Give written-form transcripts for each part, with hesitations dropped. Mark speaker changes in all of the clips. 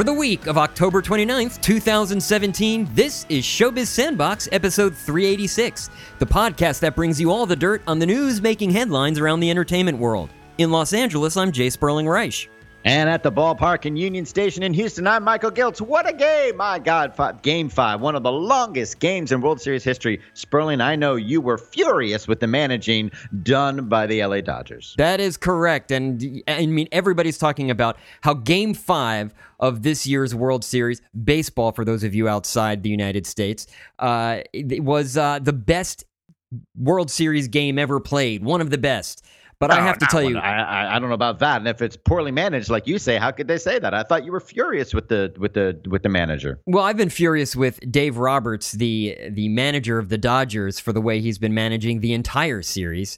Speaker 1: the week of October 29th, 2017, this is Showbiz Sandbox, episode 386, the podcast that brings you all the dirt on the news making headlines around the entertainment world. In Los Angeles, I'm Jay Sperling Reich.
Speaker 2: And at the ballpark in Union Station in Houston, I'm Michael Giltz. What a game! My God, Game 5, one of the longest games in World Series history. Sperling, I know you were furious with the managing done by the LA Dodgers.
Speaker 1: That is correct. And I mean, everybody's talking about how Game 5 of this year's World Series, baseball for those of you outside the United States, it was the best World Series game ever played, one of the best. But I have to tell you,
Speaker 2: I don't know about that. And if it's poorly managed, like you say, how could they say that? I thought you were furious with the manager.
Speaker 1: Well, I've been furious with Dave Roberts, the manager of the Dodgers, for the way he's been managing the entire series.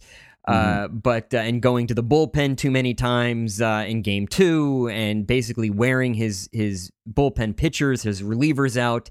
Speaker 1: But going to the bullpen too many times in Game 2, and basically wearing his bullpen pitchers, his relievers out.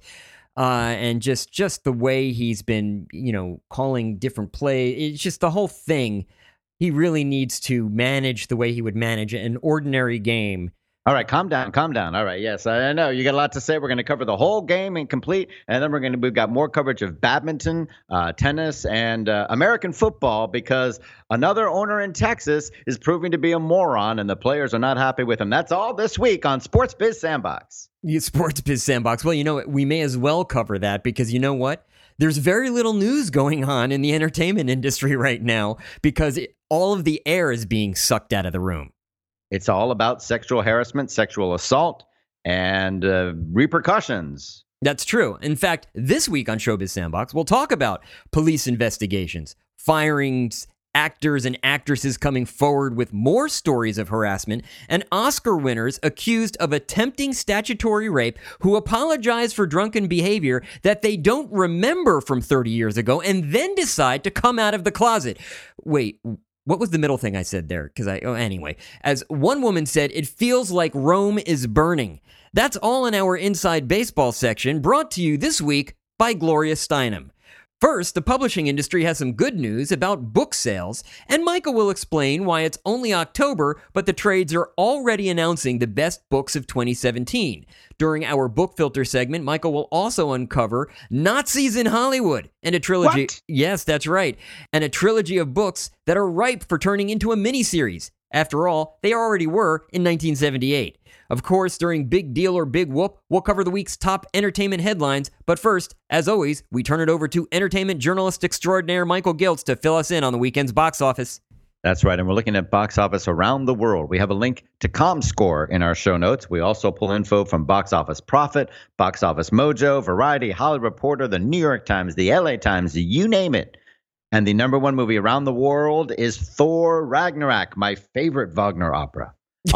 Speaker 1: And just the way he's been, calling different plays. It's just the whole thing. He really needs to manage the way he would manage an ordinary game.
Speaker 2: All right, calm down. All right, yes, I know you got a lot to say. We're going to cover the whole game in complete, and then we've got more coverage of badminton, tennis, and American football, because another owner in Texas is proving to be a moron, and the players are not happy with him. That's all this week on Sports Biz Sandbox.
Speaker 1: Sports Biz Sandbox. Well, we may as well cover that, because you know what? There's very little news going on in the entertainment industry right now, because all of the air is being sucked out of the room.
Speaker 2: It's all about sexual harassment, sexual assault, and repercussions.
Speaker 1: That's true. In fact, this week on Showbiz Sandbox, we'll talk about police investigations, firings, actors and actresses coming forward with more stories of harassment, and Oscar winners accused of attempting statutory rape who apologize for drunken behavior that they don't remember from 30 years ago and then decide to come out of the closet. Wait, what was the middle thing I said there? Anyway, as one woman said, it feels like Rome is burning. That's all in our Inside Baseball section, brought to you this week by Gloria Steinem. First, the publishing industry has some good news about book sales, and Michael will explain why it's only October, but the trades are already announcing the best books of 2017. During our book filter segment, Michael will also uncover Nazis in Hollywood and a trilogy.
Speaker 2: What?
Speaker 1: Yes, that's right. And a trilogy of books that are ripe for turning into a miniseries. After all, they already were in 1978. Of course, during Big Deal or Big Whoop, we'll cover the week's top entertainment headlines. But first, as always, we turn it over to entertainment journalist extraordinaire Michael Giltz to fill us in on the weekend's box office.
Speaker 2: That's right, and we're looking at box office around the world. We have a link to ComScore in our show notes. We also pull info from Box Office Profit, Box Office Mojo, Variety, Hollywood Reporter, the New York Times, the LA Times, you name it. And the number one movie around the world is Thor Ragnarok, my favorite Wagner opera.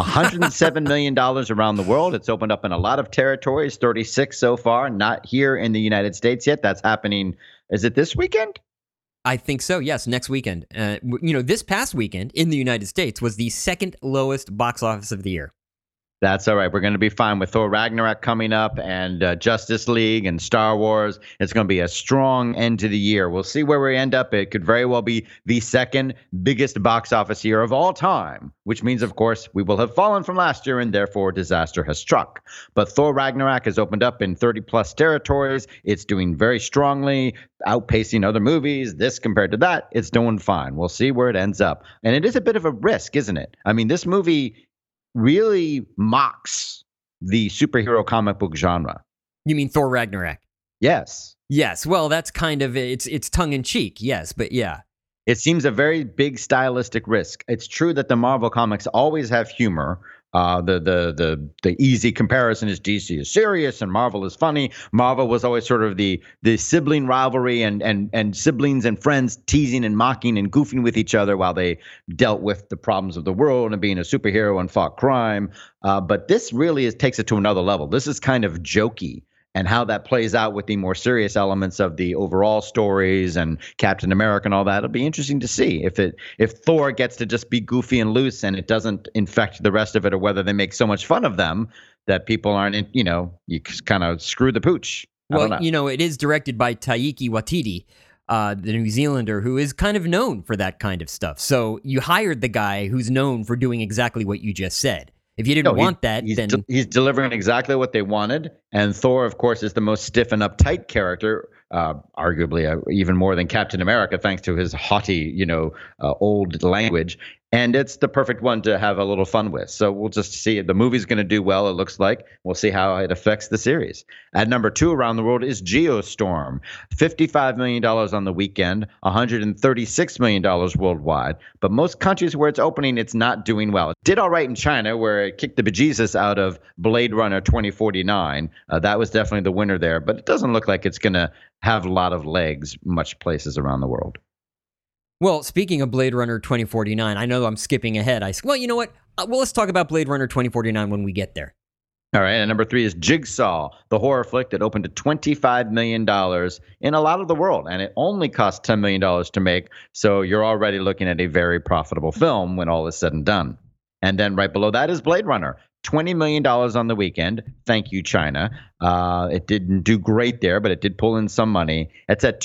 Speaker 2: $107 million around the world. It's opened up in a lot of territories, 36 so far, not here in the United States yet. That's happening. Is it this weekend?
Speaker 1: I think so, yes, next weekend. This past weekend in the United States was the second lowest box office of the year.
Speaker 2: That's all right. We're going to be fine with Thor Ragnarok coming up, and Justice League and Star Wars. It's going to be a strong end to the year. We'll see where we end up. It could very well be the second biggest box office year of all time, which means, of course, we will have fallen from last year, and therefore disaster has struck. But Thor Ragnarok has opened up in 30-plus territories. It's doing very strongly, outpacing other movies. This compared to that, it's doing fine. We'll see where it ends up. And it is a bit of a risk, isn't it? I mean, this movie really mocks the superhero comic book genre.
Speaker 1: You mean Thor Ragnarok?
Speaker 2: Yes.
Speaker 1: Yes. Well, that's kind of it's tongue in cheek. Yes, but yeah.
Speaker 2: It seems a very big stylistic risk. It's true that the Marvel comics always have humor. The easy comparison is DC is serious and Marvel is funny. Marvel was always sort of the sibling rivalry and siblings and friends teasing and mocking and goofing with each other while they dealt with the problems of the world and being a superhero and fought crime. But this really takes it to another level. This is kind of jokey. And how that plays out with the more serious elements of the overall stories and Captain America and all that, it'll be interesting to see if Thor gets to just be goofy and loose and it doesn't infect the rest of it, or whether they make so much fun of them that people aren't, you kind of screw the pooch.
Speaker 1: Well, it is directed by Taika Waititi, the New Zealander, who is kind of known for that kind of stuff. So you hired the guy who's known for doing exactly what you just said. If you didn't want that,
Speaker 2: he's
Speaker 1: then
Speaker 2: he's delivering exactly what they wanted. And Thor, of course, is the most stiff and uptight character, arguably even more than Captain America, thanks to his haughty, old language. And it's the perfect one to have a little fun with. So we'll just see. The movie's going to do well, it looks like. We'll see how it affects the series. At number 2 around the world is Geostorm. $55 million on the weekend, $136 million worldwide. But most countries where it's opening, it's not doing well. It did all right in China, where it kicked the bejesus out of Blade Runner 2049. That was definitely the winner there. But it doesn't look like it's going to have a lot of legs much places around the world.
Speaker 1: Well, speaking of Blade Runner 2049, I know I'm skipping ahead. Well, you know what? Well, let's talk about Blade Runner 2049 when we get there.
Speaker 2: All right, and number 3 is Jigsaw, the horror flick that opened to $25 million in a lot of the world, and it only cost $10 million to make, so you're already looking at a very profitable film when all is said and done. And then right below that is Blade Runner. $20 million on the weekend. Thank you, China. It didn't do great there, but it did pull in some money. It's at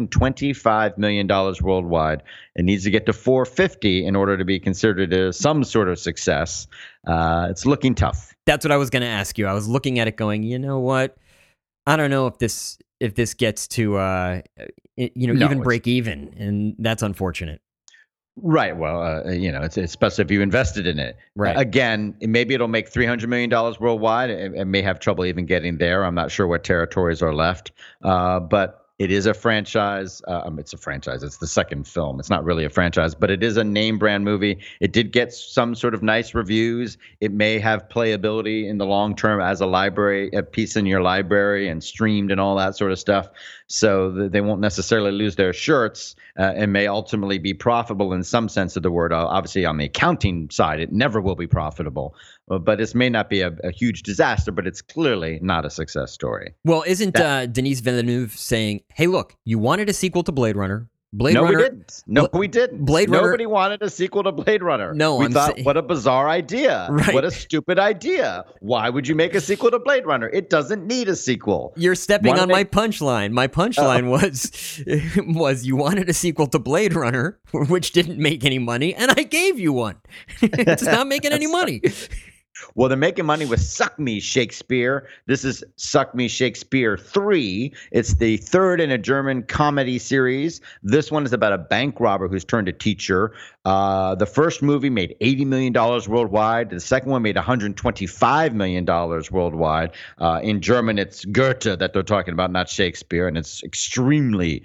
Speaker 2: $225 million worldwide. It needs to get to 450 in order to be considered some sort of success. It's looking tough.
Speaker 1: That's what I was going to ask you. I was looking at it going, you know what? I don't know if this gets to even break even, and that's unfortunate.
Speaker 2: Right. Well, it's especially if you invested in it.
Speaker 1: Right.
Speaker 2: Again, maybe it'll make $300 million worldwide. It may have trouble even getting there. I'm not sure what territories are left. But it is a franchise. It's a franchise. It's the second film. It's not really a franchise, but it is a name brand movie. It did get some sort of nice reviews. It may have playability in the long term as a piece in your library and streamed and all that sort of stuff. So they won't necessarily lose their shirts and may ultimately be profitable in some sense of the word. Obviously, on the accounting side, it never will be profitable. But this may not be a huge disaster, but it's clearly not a success story.
Speaker 1: Well, isn't Denis Villeneuve saying, hey, look, you wanted a sequel to Blade Runner.
Speaker 2: We didn't. We didn't. Nobody wanted a sequel to Blade Runner.
Speaker 1: No,
Speaker 2: we thought, what a bizarre idea.
Speaker 1: Right.
Speaker 2: What a stupid idea. Why would you make a sequel to Blade Runner? It doesn't need a sequel.
Speaker 1: You're stepping on my punchline. My punchline was you wanted a sequel to Blade Runner, which didn't make any money, and I gave you one. It's not making any money.
Speaker 2: Well, they're making money with Suck Me, Shakespeare. This is Suck Me, Shakespeare 3. It's the third in a German comedy series. This one is about a bank robber who's turned a teacher. The first movie made $80 million worldwide. The second one made $125 million worldwide. In German, it's Goethe that they're talking about, not Shakespeare, and it's extremely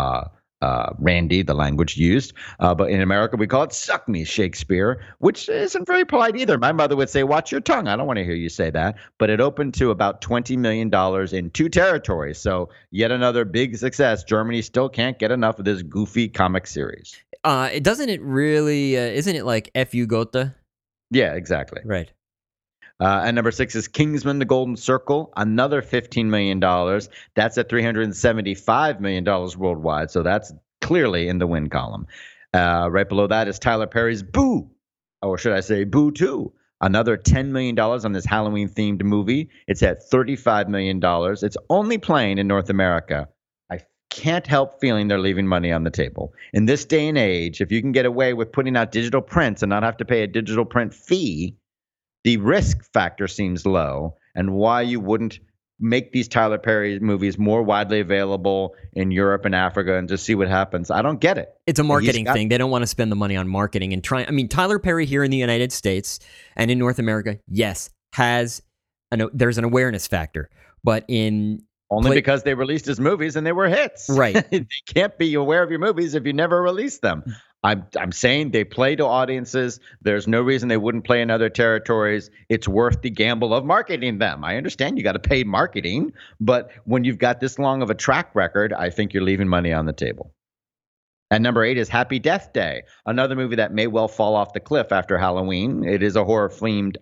Speaker 2: Randy, the language used. But in America, we call it Suck Me, Shakespeare, which isn't very polite either. My mother would say, watch your tongue. I don't want to hear you say that. But it opened to about $20 million in 2 territories. So yet another big success. Germany still can't get enough of this goofy comic series.
Speaker 1: Isn't it like F.U. Goethe?
Speaker 2: Yeah, exactly.
Speaker 1: Right.
Speaker 2: And number 6 is Kingsman: The Golden Circle, another $15 million. That's at $375 million worldwide, so that's clearly in the win column. Right below that is Tyler Perry's Boo, or should I say Boo 2, another $10 million on this Halloween-themed movie. It's at $35 million. It's only playing in North America. I can't help feeling they're leaving money on the table. In this day and age, if you can get away with putting out digital prints and not have to pay a digital print fee, the risk factor seems low, and why you wouldn't make these Tyler Perry movies more widely available in Europe and Africa and just see what happens. I don't get it.
Speaker 1: It's a marketing thing. They don't want to spend the money on marketing and try. I mean, Tyler Perry here in the United States and in North America, yes, there's an awareness factor, but
Speaker 2: because they released his movies and they were hits.
Speaker 1: Right.
Speaker 2: They can't be aware of your movies if you never release them. I'm saying they play to audiences. There's no reason they wouldn't play in other territories. It's worth the gamble of marketing them. I understand you got to pay marketing, but when you've got this long of a track record, I think you're leaving money on the table. And number 8 is Happy Death Day, another movie that may well fall off the cliff after Halloween. It is a horror-themed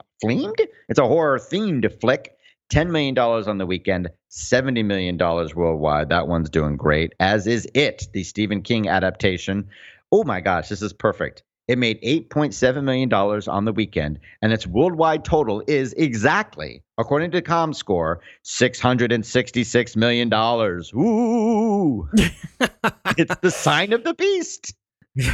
Speaker 2: flick. $10 million on the weekend, $70 million worldwide. That one's doing great, as is It, the Stephen King adaptation. Oh my gosh, this is perfect. It made $8.7 million on the weekend, and its worldwide total is exactly, according to ComScore, $666 million. Ooh! It's the sign of the beast.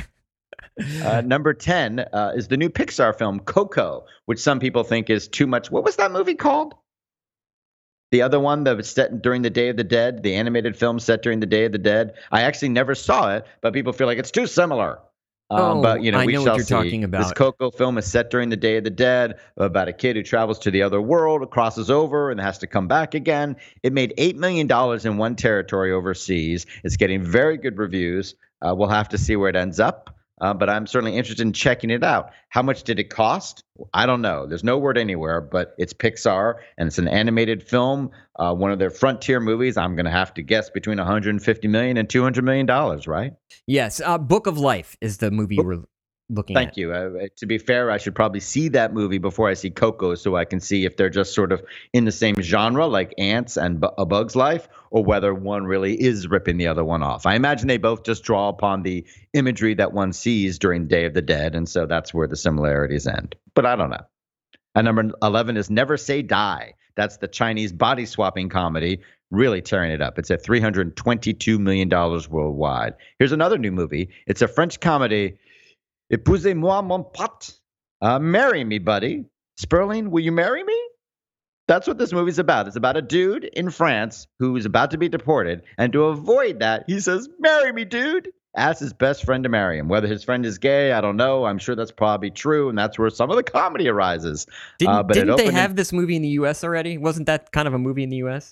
Speaker 2: Number 10 is the new Pixar film Coco, which some people think is too much. What was that movie called? The other one that was set during the Day of the Dead, the animated film set during the Day of the Dead. I actually never saw it, but people feel like it's too similar. But
Speaker 1: Oh,
Speaker 2: you know,
Speaker 1: I
Speaker 2: we
Speaker 1: know what
Speaker 2: shall
Speaker 1: you're
Speaker 2: see.
Speaker 1: talking
Speaker 2: This
Speaker 1: about.
Speaker 2: Coco film is set during the Day of the Dead about a kid who travels to the other world, crosses over, and has to come back again. It made $8 million in one territory overseas. It's getting very good reviews. We'll have to see where it ends up. But I'm certainly interested in checking it out. How much did it cost? I don't know. There's no word anywhere, but it's Pixar and it's an animated film, one of their frontier movies. I'm going to have to guess between 150 million and 200 million dollars, right?
Speaker 1: Yes, Book of Life is the movie we're looking
Speaker 2: Thank
Speaker 1: at.
Speaker 2: you. To be fair, I should probably see that movie before I see Coco so I can see if they're just sort of in the same genre like Ants and A Bug's Life, or whether one really is ripping the other one off. I imagine they both just draw upon the imagery that one sees during Day of the Dead, and so that's where the similarities end. But I don't know. And number 11 is Never Say Die. That's the Chinese body swapping comedy, really tearing it up. It's at $322 million worldwide. Here's another new movie. It's a French comedy. Épousez-moi, mon pote. Marry me, buddy. Sperling, will you marry me? That's what this movie's about. It's about a dude in France who's about to be deported. And to avoid that, he says, marry me, dude. Asks his best friend to marry him. Whether his friend is gay, I don't know. I'm sure that's probably true. And that's where some of the comedy arises.
Speaker 1: Didn't they have this movie in the U.S. already? Wasn't that kind of a movie in the U.S.?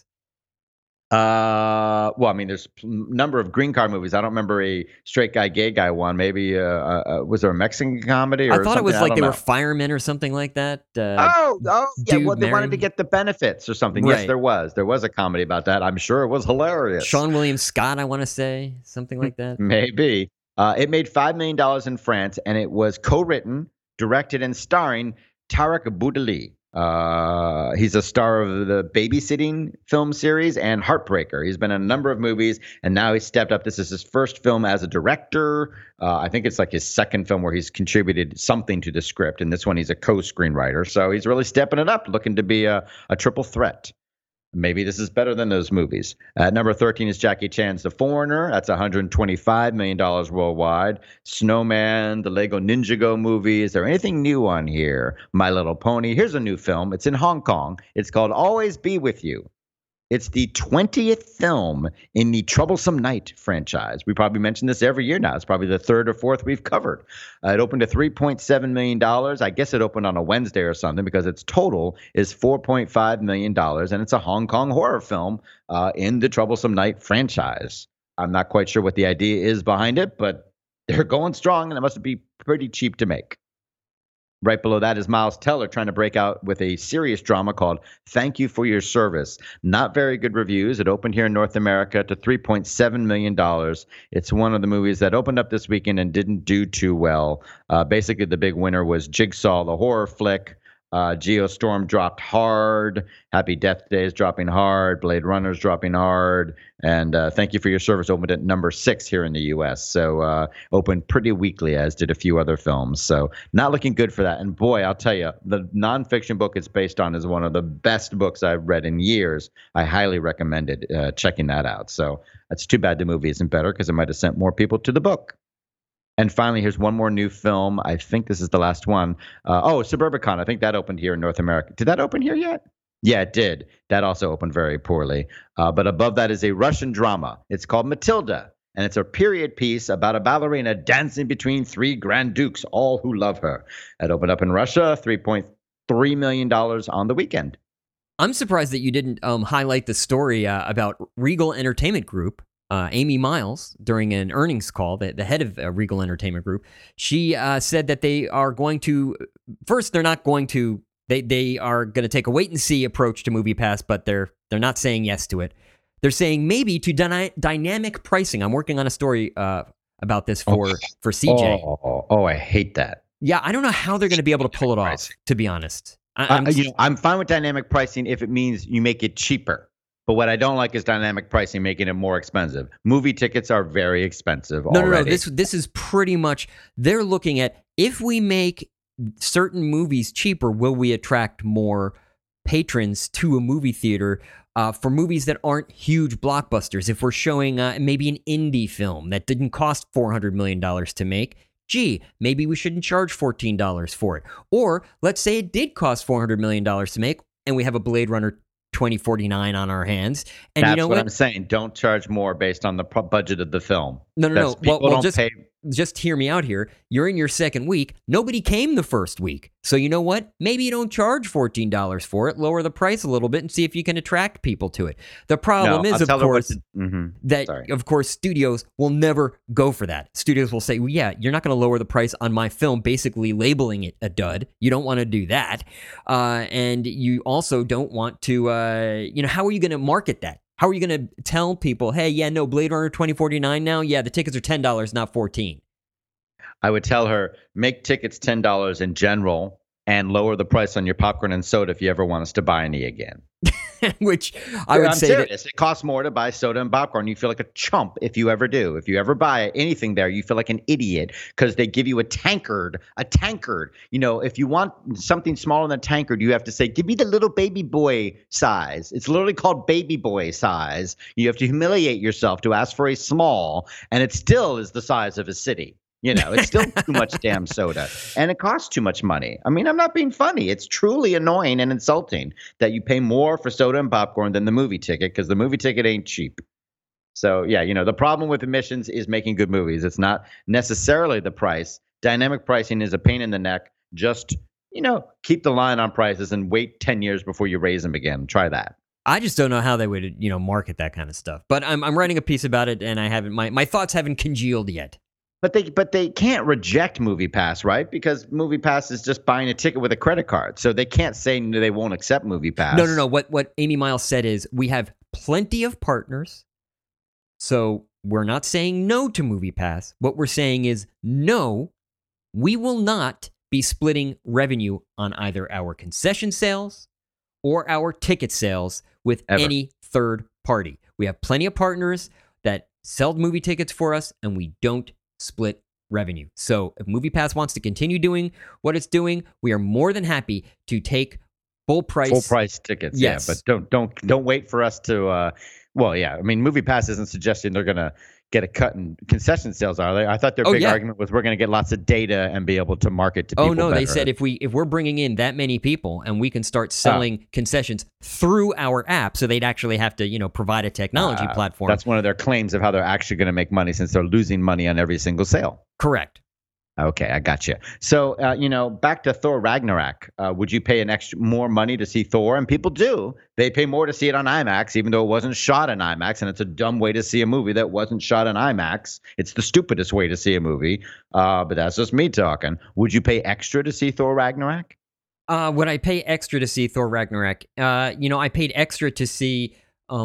Speaker 2: Well, I mean, there's a number of green card movies. I don't remember a straight guy, gay guy one. Maybe was there a Mexican comedy? Or
Speaker 1: I thought it was
Speaker 2: something?
Speaker 1: like they were firemen or something like that.
Speaker 2: Yeah.
Speaker 1: Dude
Speaker 2: Well, they wanted to
Speaker 1: marrying-
Speaker 2: get the benefits or something.
Speaker 1: Right.
Speaker 2: Yes, there was. There was a comedy about that. I'm sure it was hilarious.
Speaker 1: Sean William Scott, I want to say something like that.
Speaker 2: Maybe. It made $5 million in France, and it was co-written, directed, and starring Tarek Boudali. He's a star of the Babysitting film series and Heartbreaker. He's been in a number of movies, and now he's stepped up. This is his first film as a director. I think it's like his second film where he's contributed something to the script, and this one he's a co-screenwriter. So he's really stepping it up, looking to be a triple threat. Maybe this is better than those movies. Number 13 is Jackie Chan's The Foreigner. That's $125 million worldwide. Snowman, the Lego Ninjago movie. Is there anything new on here? My Little Pony. Here's a new film. It's in Hong Kong. It's called Always Be With You. It's the 20th film in the Troublesome Night franchise. We probably mention this every year now. It's probably the third or fourth we've covered. It opened to $3.7 million. I guess it opened on a Wednesday or something because its total is $4.5 million. And it's a Hong Kong horror film in the Troublesome Night franchise. I'm not quite sure what the idea is behind it, but they're going strong and it must be pretty cheap to make. Right below that is Miles Teller trying to break out with a serious drama called Thank You for Your Service. Not very good reviews. It opened here in North America to $3.7 million. It's one of the movies that opened up this weekend and didn't do too well. Basically, the big winner was Jigsaw, the horror flick. Geostorm dropped hard. Happy Death Day is dropping hard. Blade Runner's dropping hard. And Thank You for Your Service opened at number 6 here in the U.S. So opened pretty weakly, as did a few other films. So not looking good for that. And boy, I'll tell you, the nonfiction book it's based on is one of the best books I've read in years. I highly recommended checking that out. So that's too bad the movie isn't better because it might have sent more people to the book. And finally, here's one more new film. I think this is the last one. Suburbicon. I think that opened here in North America. Did that open here yet? Yeah, it did. That also opened very poorly. But above that is a Russian drama. It's called Matilda, and it's a period piece about a ballerina dancing between 3 grand dukes, all who love her. It opened up in Russia, $3.3 million on the weekend.
Speaker 1: I'm surprised that you didn't highlight the story about Regal Entertainment Group. Amy Miles, during an earnings call, the head of Regal Entertainment Group, she said that they are going to, first, they're not going to, they are going to take a wait and see approach to MoviePass, but they're not saying yes to it. They're saying maybe to dynamic pricing. I'm working on a story about this for CJ.
Speaker 2: I hate that.
Speaker 1: Yeah, I don't know how they're going to be able to pull it off, to be honest.
Speaker 2: I'm fine with dynamic pricing if it means you make it cheaper. But what I don't like is dynamic pricing, making it more expensive. Movie tickets are very expensive already.
Speaker 1: No. This is pretty much, they're looking at, if we make certain movies cheaper, will we attract more patrons to a movie theater for movies that aren't huge blockbusters? If we're showing maybe an indie film that didn't cost $400 million to make, gee, maybe we shouldn't charge $14 for it. Or let's say it did cost $400 million to make, and we have a Blade Runner 2049 on our hands. And
Speaker 2: That's
Speaker 1: you know
Speaker 2: what I'm saying. Don't charge more based on the budget of the film.
Speaker 1: No.
Speaker 2: People don't pay.
Speaker 1: Just hear me out here. You're in your second week. Nobody came the first week. So you know what? Maybe you don't charge $14 for it. Lower the price a little bit and see if you can attract people to it. The problem is, of course, of course, studios will never go for that. Studios will say, well, yeah, you're not going to lower the price on my film, basically labeling it a dud. You don't want to do that. And you also don't want to, how are you going to market that? How are you going to tell people, hey, yeah, no, Blade Runner 2049 now? Yeah, the tickets are $10, not $14.
Speaker 2: I would tell her, make tickets $10 in general and lower the price on your popcorn and soda if you ever want us to buy any again.
Speaker 1: Which I would say
Speaker 2: serious. It costs more to buy soda and popcorn. You feel like a chump if you ever do. If you ever buy anything there, you feel like an idiot because they give you a tankard. If you want something smaller than a tankard, you have to say, give me the little baby boy size. It's literally called baby boy size. You have to humiliate yourself to ask for a small, and it still is the size of a city. It's still too much damn soda, and it costs too much money. I mean, I'm not being funny. It's truly annoying and insulting that you pay more for soda and popcorn than the movie ticket because the movie ticket ain't cheap. So, yeah, the problem with admissions is making good movies. It's not necessarily the price. Dynamic pricing is a pain in the neck. Just, keep the line on prices and wait 10 years before you raise them again. Try that.
Speaker 1: I just don't know how they would, market that kind of stuff. But I'm writing a piece about it, and I haven't my thoughts haven't congealed yet.
Speaker 2: But they can't reject MoviePass, right? Because MoviePass is just buying a ticket with a credit card. So they can't say they won't accept MoviePass.
Speaker 1: No. What Amy Miles said is we have plenty of partners. So we're not saying no to MoviePass. What we're saying is no, we will not be splitting revenue on either our concession sales or our ticket sales with any third party. We have plenty of partners that sell movie tickets for us, and we don't split revenue. So if MoviePass wants to continue doing what it's doing, we are more than happy to take full price
Speaker 2: tickets.
Speaker 1: Yes.
Speaker 2: Yeah, but don't wait for us to. I mean, MoviePass isn't suggesting they're going to get a cut in concession sales, are they? I thought their big argument was we're going to get lots of data and be able to market to people.
Speaker 1: Oh no,
Speaker 2: better.
Speaker 1: They said if we're bringing in that many people and we can start selling concessions through our app, so they'd actually have to provide a technology platform.
Speaker 2: That's one of their claims of how they're actually going to make money since they're losing money on every single sale.
Speaker 1: Correct.
Speaker 2: Okay, I got you. So, back to Thor Ragnarok. Would you pay more money to see Thor? And people do. They pay more to see it on IMAX, even though it wasn't shot in IMAX. And it's a dumb way to see a movie that wasn't shot in IMAX. It's the stupidest way to see a movie. But that's just me talking. Would you pay extra to see Thor Ragnarok?
Speaker 1: Would I pay extra to see Thor Ragnarok? I paid extra to see.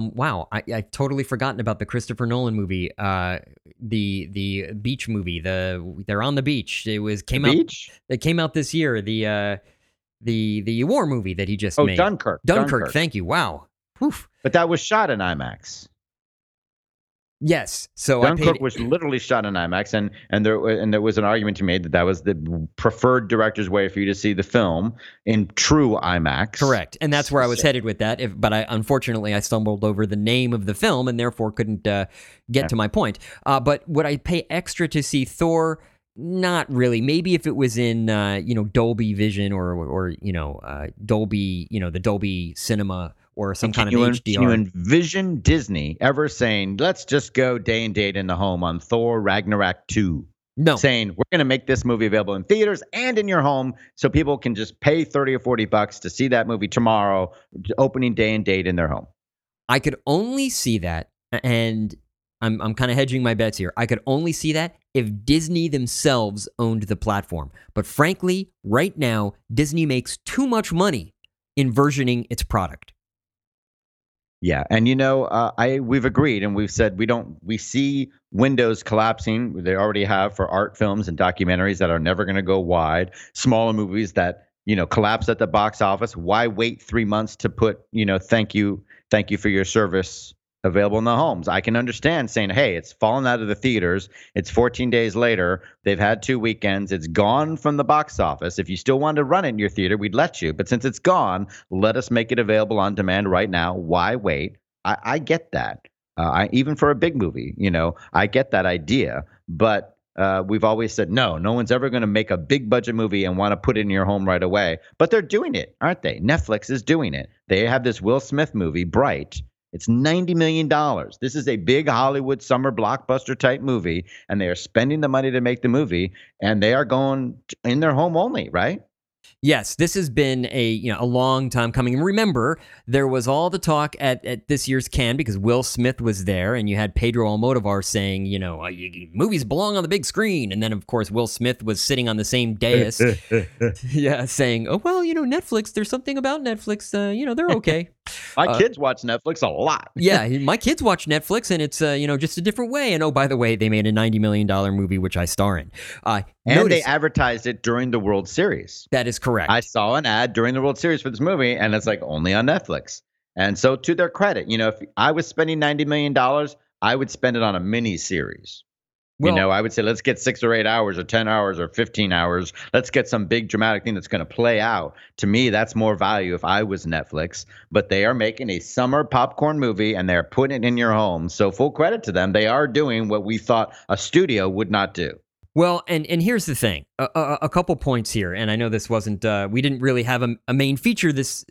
Speaker 1: I've totally forgotten about the Christopher Nolan movie, the beach movie. They're on the beach. It came out this year. The war movie that he just made.
Speaker 2: Dunkirk.
Speaker 1: Dunkirk. Thank you. Wow. Oof.
Speaker 2: But that was shot in IMAX.
Speaker 1: Yes. So
Speaker 2: Dunkirk was literally shot in IMAX, and there was an argument to be made that was the preferred director's way for you to see the film in true IMAX.
Speaker 1: Correct, and that's where I was headed with that. But unfortunately I stumbled over the name of the film and therefore couldn't get to my point. But would I pay extra to see Thor? Not really. Maybe if it was in Dolby Vision or Dolby, the Dolby Cinema. Or some kind of HDR.
Speaker 2: Can you envision Disney ever saying, let's just go day and date in the home on Thor Ragnarok 2?
Speaker 1: No.
Speaker 2: Saying, we're going to make this movie available in theaters and in your home so people can just pay $30 or $40 to see that movie tomorrow, opening day and date in their home.
Speaker 1: I could only see that, and I'm kind of hedging my bets here. I could only see that if Disney themselves owned the platform. But frankly, right now, Disney makes too much money in versioning its product.
Speaker 2: Yeah, and we've agreed, and we've said we see windows collapsing. They already have for art films and documentaries that are never going to go wide. Smaller movies that collapse at the box office. Why wait 3 months to put thank you for your service available in the homes? I can understand saying, hey, it's fallen out of the theaters. It's 14 days later. They've had 2 weekends. It's gone from the box office. If you still wanted to run it in your theater, we'd let you. But since it's gone, let us make it available on demand right now. Why wait? I get that. Even for a big movie, I get that idea. But we've always said, no one's ever going to make a big budget movie and want to put it in your home right away. But they're doing it, aren't they? Netflix is doing it. They have this Will Smith movie, Bright. It's $90 million. This is a big Hollywood summer blockbuster type movie, and they are spending the money to make the movie, and they are going in their home only, right?
Speaker 1: Yes, this has been a long time coming. And remember, there was all the talk at this year's Cannes because Will Smith was there, and you had Pedro Almodovar saying, movies belong on the big screen. And then, of course, Will Smith was sitting on the same dais, saying, oh, well, Netflix, there's something about Netflix, they're okay.
Speaker 2: My kids watch Netflix a lot.
Speaker 1: Yeah, my kids watch Netflix, and it's, just a different way. And, oh, by the way, they made a $90 million movie, which I star in.
Speaker 2: And they advertised it during the World Series.
Speaker 1: That is correct.
Speaker 2: I saw an ad during the World Series for this movie, and it's like only on Netflix. And so to their credit, if I was spending $90 million, I would spend it on a mini series. Well, I would say, let's get 6 or 8 hours or 10 hours or 15 hours. Let's get some big dramatic thing that's going to play out. To me, that's more value if I was Netflix. But they are making a summer popcorn movie, and they're putting it in your home. So full credit to them. They are doing what we thought a studio would not do.
Speaker 1: Well, and here's the thing, a couple points here, and I know this wasn't, we didn't really have a main feature this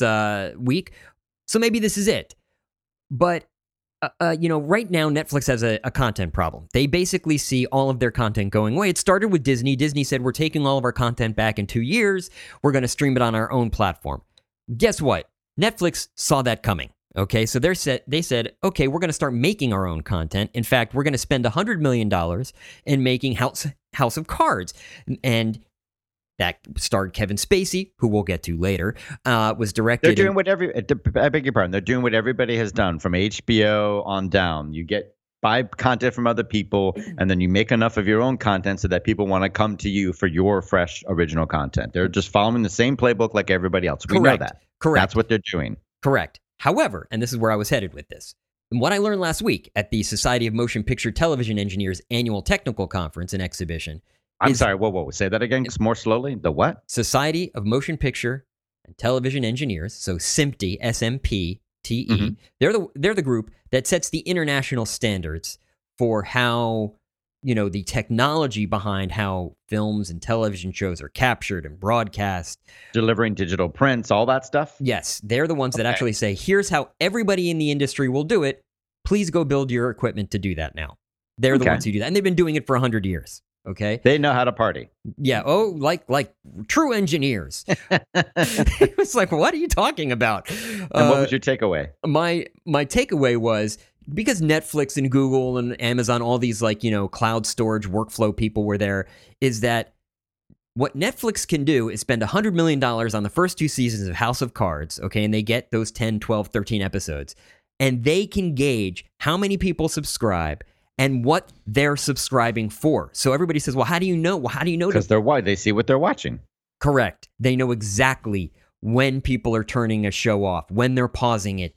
Speaker 1: week, so maybe this is it. But, right now Netflix has a content problem. They basically see all of their content going away. It started with Disney. Disney said, we're taking all of our content back in 2 years. We're going to stream it on our own platform. Guess what? Netflix saw that coming. Okay, so they said, okay, we're going to start making our own content. In fact, we're going to spend $100 million in making House of Cards. And that starred Kevin Spacey, who we'll get to later, was directed.
Speaker 2: They're doing I beg your pardon, they're doing what everybody has done from HBO on down. You buy content from other people, and then you make enough of your own content so that people want to come to you for your fresh original content. They're just following the same playbook like everybody else. We know that.
Speaker 1: Correct.
Speaker 2: That's what they're doing.
Speaker 1: Correct. However, and this is where I was headed with this, and what I learned last week at the Society of Motion Picture Television Engineers annual technical conference and exhibition.
Speaker 2: I'm sorry, whoa. Say that again, more slowly. The what?
Speaker 1: Society of Motion Picture and Television Engineers, so SMPTE, S-M-P-T-E. Mm-hmm. They're the group that sets the international standards for how, the technology behind how films and television shows are captured and broadcast.
Speaker 2: Delivering digital prints, all that stuff?
Speaker 1: Yes, they're the ones that actually say, here's how everybody in the industry will do it. Please go build your equipment to do that now. They're the ones who do that. And they've been doing it for 100 years. Okay.
Speaker 2: They know how to party.
Speaker 1: Yeah. Oh, like true engineers. It's like, what are you talking about?
Speaker 2: And what was your takeaway?
Speaker 1: My takeaway was, because Netflix and Google and Amazon, all these cloud storage workflow people were there, is that what Netflix can do is spend $100 million on the first 2 seasons of House of Cards, okay, and they get those 10, 12, 13 episodes, and they can gauge how many people subscribe and what they're subscribing for. So everybody says, well, how do you know? Well, how do you know?
Speaker 2: Because they see what they're watching.
Speaker 1: Correct. They know exactly when people are turning a show off, when they're pausing it.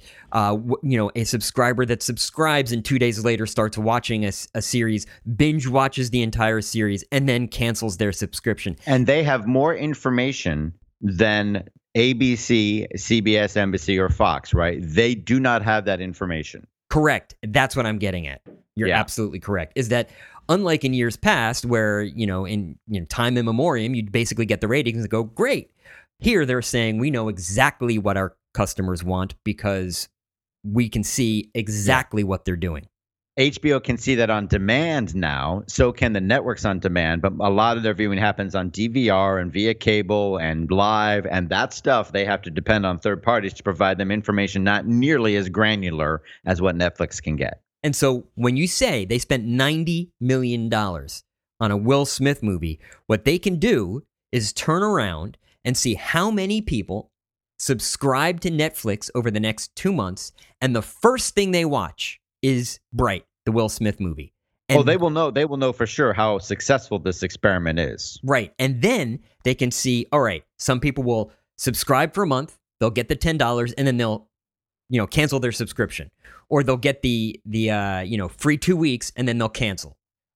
Speaker 1: A subscriber that subscribes and 2 days later starts watching a series, binge watches the entire series, and then cancels their subscription.
Speaker 2: And they have more information than ABC, CBS, NBC, or Fox, right? They do not have that information.
Speaker 1: Correct. That's what I'm getting at. You're absolutely correct. Is that unlike in years past where, in time immemorial, you'd basically get the ratings and go, great. Here they're saying we know exactly what our customers want because we can see exactly what they're doing.
Speaker 2: HBO can see that on demand now. So can the networks on demand. But a lot of their viewing happens on DVR and via cable and live. And that stuff, they have to depend on third parties to provide them information not nearly as granular as what Netflix can get.
Speaker 1: And so when you say they spent $90 million on a Will Smith movie, what they can do is turn around and see how many people subscribe to Netflix over the next 2 months. And the first thing they watch is Bright, the Will Smith movie. And
Speaker 2: they will know for sure how successful this experiment is.
Speaker 1: Right. And then they can see, all right, some people will subscribe for a month, they'll get the $10, and then they'll, cancel their subscription. Or they'll get the free 2 weeks, and then they'll cancel.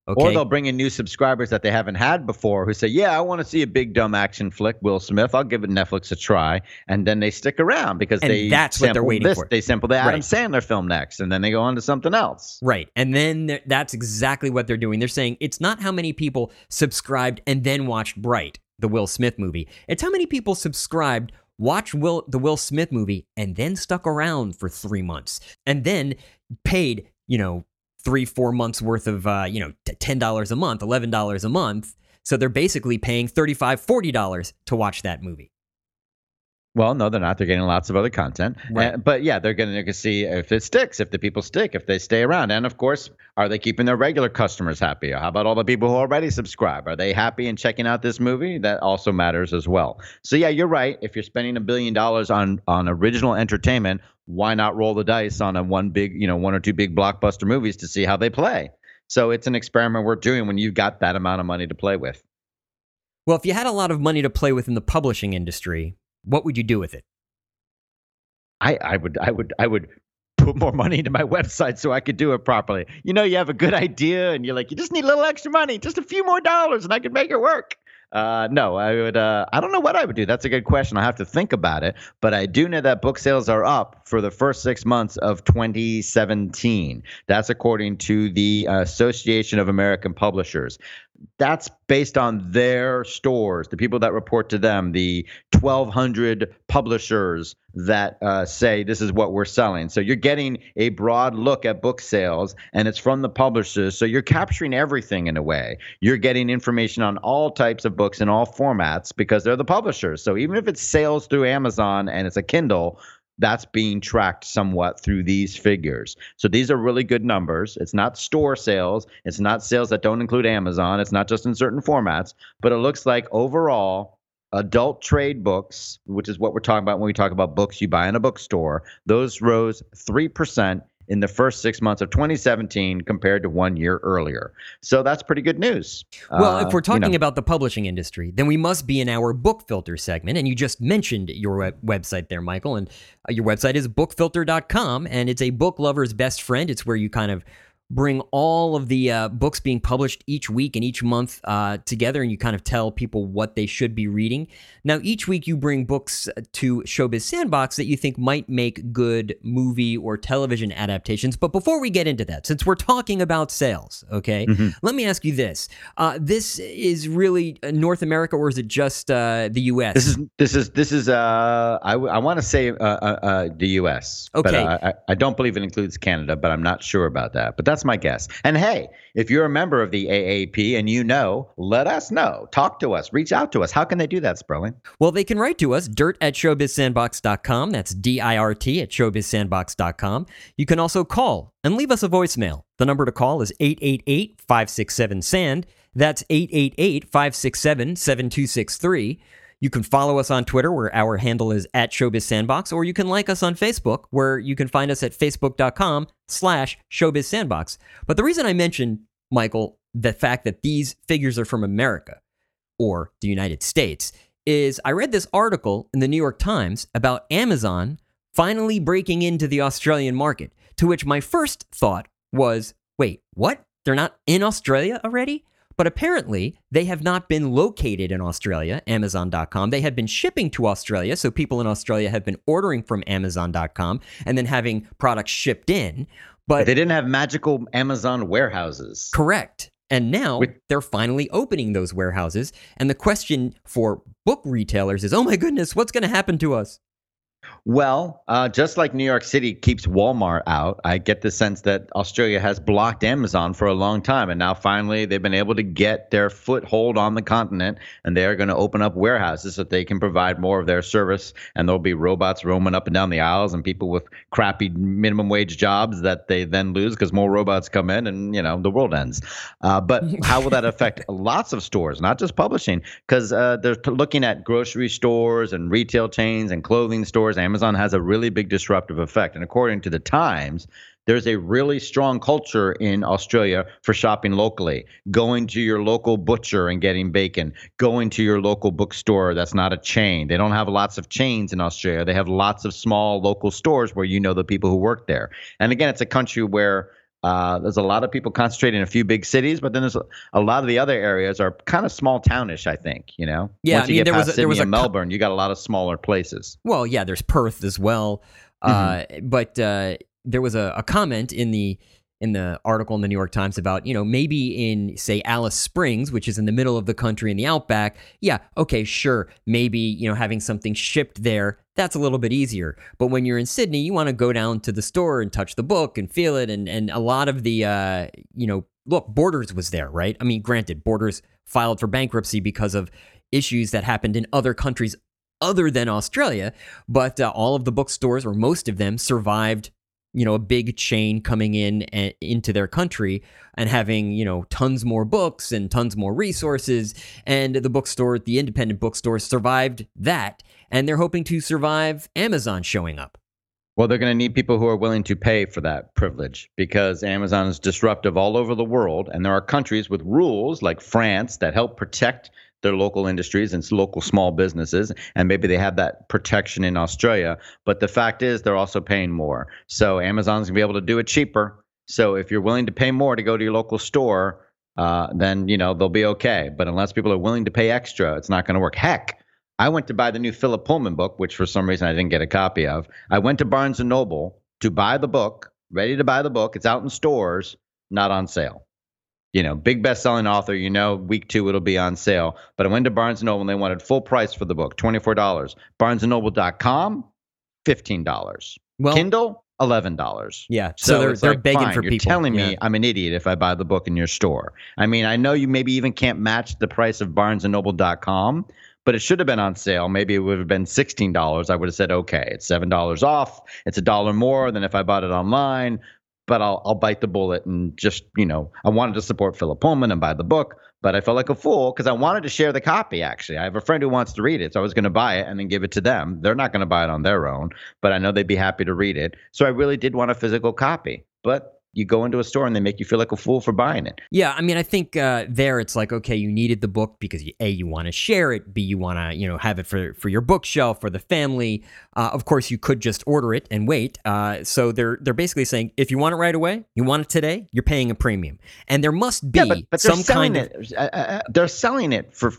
Speaker 1: Okay.
Speaker 2: Or they'll bring in new subscribers that they haven't had before who say, yeah, I want to see a big dumb action flick, Will Smith. I'll give it Netflix a try. And then they stick around because
Speaker 1: And that's what they're waiting for.
Speaker 2: They sample the Adam
Speaker 1: Right.
Speaker 2: Sandler film next, and then they go on to something else.
Speaker 1: Right. And then that's exactly what they're doing. They're saying it's not how many people subscribed and then watched Bright, the Will Smith movie. It's how many people subscribed, watched the Will Smith movie, and then stuck around for 3 months and then paid, 3-4 months worth of, $10 a month, $11 a month. So they're basically paying $35, $40 to watch that movie.
Speaker 2: Well, no, they're not. They're getting lots of other content.
Speaker 1: Right.
Speaker 2: But yeah, they're going to see if it sticks, if the people stick, if they stay around. And of course, are they keeping their regular customers happy? Or how about all the people who already subscribe? Are they happy in checking out this movie? That also matters as well. So yeah, you're right. If you're spending $1 billion on original entertainment, why not roll the dice on one or two big blockbuster movies to see how they play? So it's an experiment worth doing when you've got that amount of money to play with.
Speaker 1: Well, if you had a lot of money to play with in the publishing industry, what would you do with it?
Speaker 2: I would put more money into my website so I could do it properly. You have a good idea and you're like, you just need a little extra money, just a few more dollars, and I could make it work. No, I would. I don't know what I would do. That's a good question. I have to think about it. But I do know that book sales are up for the first 6 months of 2017. That's according to the Association of American Publishers. That's based on their stores, the people that report to them, the 1,200 publishers that say this is what we're selling. So you're getting a broad look at book sales, and it's from the publishers. So you're capturing everything in a way. You're getting information on all types of books in all formats because they're the publishers. So even if it's sales through Amazon and it's a Kindle, that's being tracked somewhat through these figures. So these are really good numbers. It's not store sales. It's not sales that don't include Amazon. It's not just in certain formats. But it looks like overall, adult trade books, which is what we're talking about when we talk about books you buy in a bookstore, those rose 3% in the first 6 months of 2017 compared to 1 year earlier. So that's pretty good news.
Speaker 1: Well, if we're talking about the publishing industry, then we must be in our book filter segment. And you just mentioned your website there, Michael. And your website is bookfilter.com. And it's a book lover's best friend. It's where you kind of bring all of the books being published each week and each month together, and you kind of tell people what they should be reading. Now, each week you bring books to Showbiz Sandbox that you think might make good movie or television adaptations. But before we get into that, since we're talking about sales, okay, let me ask you this. This is really North America, or is it just the U.S.?
Speaker 2: This is I want to say the U.S.
Speaker 1: Okay.
Speaker 2: But I don't believe it includes Canada, but I'm not sure about that. But that's my guess. And hey, if you're a member of the AAP and let us know. Talk to us. Reach out to us. How can they do that, Sperling?
Speaker 1: Well, they can write to us, dirt@showbizsandbox.com. That's DIRT at showbizsandbox.com. You can also call and leave us a voicemail. The number to call is 888-567-SAND. That's 888-567-7263. You can follow us on Twitter, where our handle is @ShowbizSandbox, or you can like us on Facebook, where you can find us at facebook.com/ShowbizSandbox. But the reason I mentioned, Michael, the fact that these figures are from America or the United States is I read this article in the New York Times about Amazon finally breaking into the Australian market, to which my first thought was, wait, what? They're not in Australia already? But apparently, they have not been located in Australia, Amazon.com. They have been shipping to Australia, so people in Australia have been ordering from Amazon.com and then having products shipped in. But
Speaker 2: they didn't have magical Amazon warehouses.
Speaker 1: Correct. And now they're finally opening those warehouses. And the question for book retailers is, oh my goodness, what's going to happen to us?
Speaker 2: Well, just like New York City keeps Walmart out, I get the sense that Australia has blocked Amazon for a long time. And now finally they've been able to get their foothold on the continent, and they are going to open up warehouses so that they can provide more of their service. And there'll be robots roaming up and down the aisles and people with crappy minimum wage jobs that they then lose because more robots come in and, the world ends. But how will that affect lots of stores, not just publishing? Because they're looking at grocery stores and retail chains and clothing stores. Amazon has a really big disruptive effect. And according to the Times, there's a really strong culture in Australia for shopping locally, going to your local butcher and getting bacon, going to your local bookstore that's not a chain. They don't have lots of chains in Australia. They have lots of small local stores where the people who work there. And again, it's a country where There's a lot of people concentrated in a few big cities, but then there's a lot of the other areas are kind of small townish, I think, you know?
Speaker 1: Yeah,
Speaker 2: Once you get past Sydney and Melbourne, you got a lot of smaller places.
Speaker 1: Well, yeah, there's Perth as well. But there was a comment in the article in the New York Times about, maybe in, say, Alice Springs, which is in the middle of the country in the outback. Yeah, okay, sure. Maybe, having something shipped there, that's a little bit easier. But when you're in Sydney, you want to go down to the store and touch the book and feel it. And a lot of the, look, Borders was there, right? I mean, granted, Borders filed for bankruptcy because of issues that happened in other countries other than Australia. But all of the bookstores, or most of them, survived a big chain coming into their country and having, tons more books and tons more resources. And the independent bookstores survived that. And they're hoping to survive Amazon showing up.
Speaker 2: Well, they're going to need people who are willing to pay for that privilege, because Amazon is disruptive all over the world. And there are countries with rules like France that help protect their local industries and local small businesses, and maybe they have that protection in Australia. But the fact is, they're also paying more. So Amazon's gonna be able to do it cheaper. So if you're willing to pay more to go to your local store, then they'll be okay. But unless people are willing to pay extra, it's not going to work. Heck, I went to buy the new Philip Pullman book, which for some reason I didn't get a copy of. I went to Barnes and Noble to buy the book, ready to buy the book. It's out in stores, not on sale. Big best-selling author, week 2 it'll be on sale. But I went to Barnes & Noble and they wanted full price for the book, $24. BarnesandNoble.com, $15. Well, Kindle, $11.
Speaker 1: Yeah, so they're begging for people.
Speaker 2: You're telling me I'm an idiot if I buy the book in your store. I mean, I know you maybe even can't match the price of BarnesandNoble.com, but it should have been on sale. Maybe it would have been $16. I would have said, okay, it's $7 off. It's $1 more than if I bought it online. But I'll bite the bullet and just, I wanted to support Philip Pullman and buy the book, but I felt like a fool because I wanted to share the copy, actually. I have a friend who wants to read it, so I was going to buy it and then give it to them. They're not going to buy it on their own, but I know they'd be happy to read it. So I really did want a physical copy. But you go into a store and they make you feel like a fool for buying it.
Speaker 1: Yeah, I mean, I think there it's like, okay, you needed the book because you want to share it, B, you want to, have it for your bookshelf, for the family. Of course, you could just order it and wait. So they're basically saying, if you want it right away, you want it today, you're paying a premium. And there must be
Speaker 2: but
Speaker 1: some kind of...
Speaker 2: they're selling it for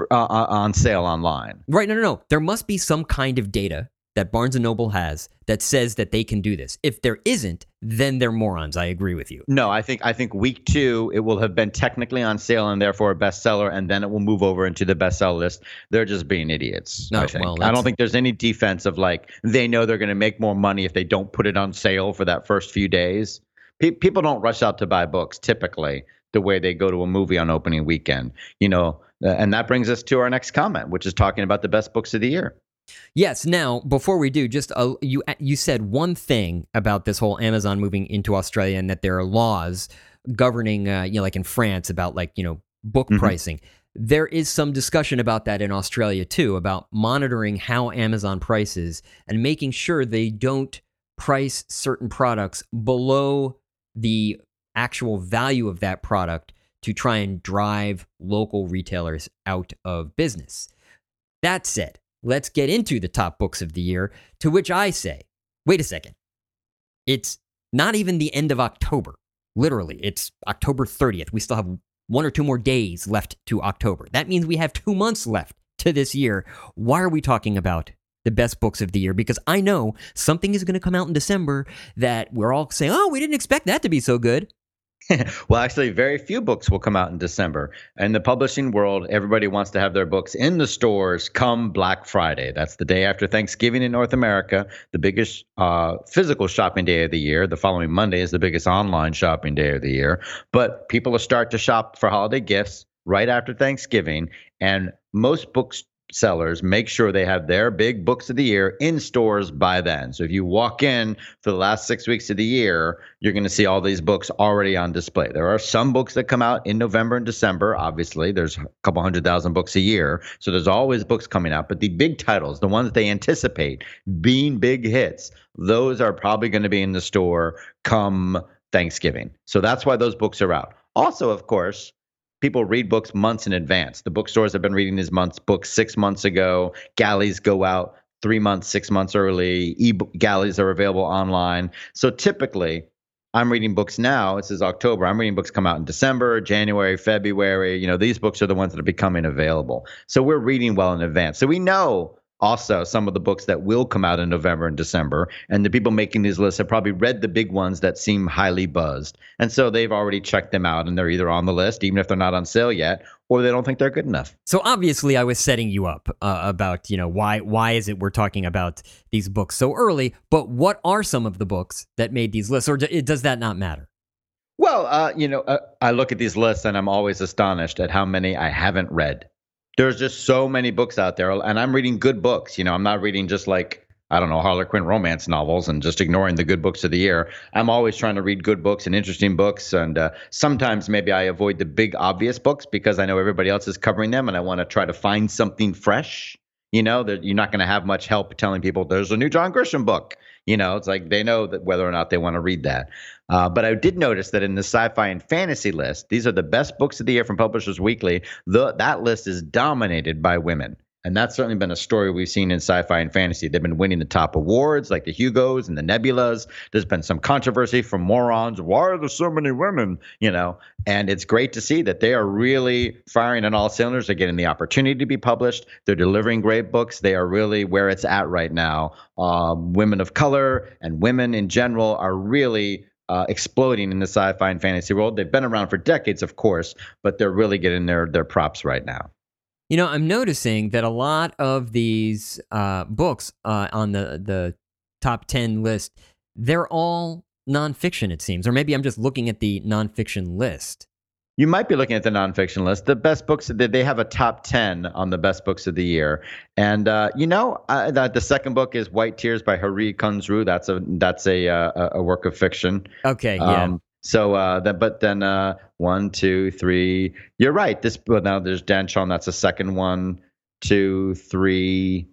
Speaker 2: on sale online.
Speaker 1: Right, no. There must be some kind of data that Barnes & Noble has that says that they can do this. If there isn't, then they're morons. I agree with you.
Speaker 2: No, I think week 2, it will have been technically on sale and therefore a bestseller, and then it will move over into the bestseller list. They're just being idiots, I think. Well, I don't think there's any defense of like, they know they're going to make more money if they don't put it on sale for that first few days. People don't rush out to buy books typically the way they go to a movie on opening weekend, and that brings us to our next comment, which is talking about the best books of the year.
Speaker 1: Yes. Now, before we do, just you said one thing about this whole Amazon moving into Australia and that there are laws governing, like in France about book pricing. There is some discussion about that in Australia too, about monitoring how Amazon prices and making sure they don't price certain products below the actual value of that product to try and drive local retailers out of business. That said, let's get into the top books of the year, to which I say, wait a second. It's not even the end of October. Literally, it's October 30th. We still have 1 or 2 more days left to October. That means we have 2 months left to this year. Why are we talking about the best books of the year? Because I know something is going to come out in December that we're all saying, oh, we didn't expect that to be so good.
Speaker 2: Well, actually, very few books will come out in December. In the publishing world, everybody wants to have their books in the stores come Black Friday. That's the day after Thanksgiving in North America, the biggest physical shopping day of the year. The following Monday is the biggest online shopping day of the year. But people will start to shop for holiday gifts right after Thanksgiving, and most booksellers make sure they have their big books of the year in stores by then. So if you walk in for the last 6 weeks of the year, you're going to see all these books already on display. There are some books that come out in November and December. Obviously, there's a couple 100,000 books a year. So there's always books coming out. But the big titles, the ones that they anticipate being big hits, those are probably going to be in the store come Thanksgiving. So that's why those books are out. Also, of course, people read books months in advance. The bookstores have been reading these books 6 months ago. Galleys go out 3 months, 6 months early. Galleys are available online. So typically, I'm reading books now. This is October. I'm reading books come out in December, January, February. These books are the ones that are becoming available. So we're reading well in advance. So we know also some of the books that will come out in November and December. And the people making these lists have probably read the big ones that seem highly buzzed. And so they've already checked them out and they're either on the list, even if they're not on sale yet, or they don't think they're good enough.
Speaker 1: So obviously I was setting you up about, why is it we're talking about these books so early, but what are some of the books that made these lists, or does that not matter?
Speaker 2: Well, I look at these lists and I'm always astonished at how many I haven't read. There's just so many books out there, and I'm reading good books. I'm not reading just like, I don't know, Harlequin romance novels and just ignoring the good books of the year. I'm always trying to read good books and interesting books. And sometimes maybe I avoid the big obvious books because I know everybody else is covering them and I want to try to find something fresh. That you're not going to have much help telling people there's a new John Grisham book. It's like they know that whether or not they want to read that. But I did notice that in the sci-fi and fantasy list, these are the best books of the year from Publishers Weekly. That list is dominated by women. And that's certainly been a story we've seen in sci-fi and fantasy. They've been winning the top awards like the Hugos and the Nebulas. There's been some controversy from morons. Why are there so many women? And it's great to see that they are really firing on all cylinders. They're getting the opportunity to be published. They're delivering great books. They are really where it's at right now. Women of color and women in general are really exploding in the sci-fi and fantasy world. They've been around for decades, of course, but they're really getting their props right now.
Speaker 1: I'm noticing that a lot of these books on the top 10 list, they're all nonfiction, it seems. Or maybe I'm just looking at the nonfiction list.
Speaker 2: You might be looking at the nonfiction list. The best books, they have a top 10 on the best books of the year. And, the second book is White Tears by Hari Kunzru. That's a work of fiction.
Speaker 1: Okay, yeah.
Speaker 2: But then 1, 2, 3. You're right. Now there's Dan Chon. That's the second one. 2, 3,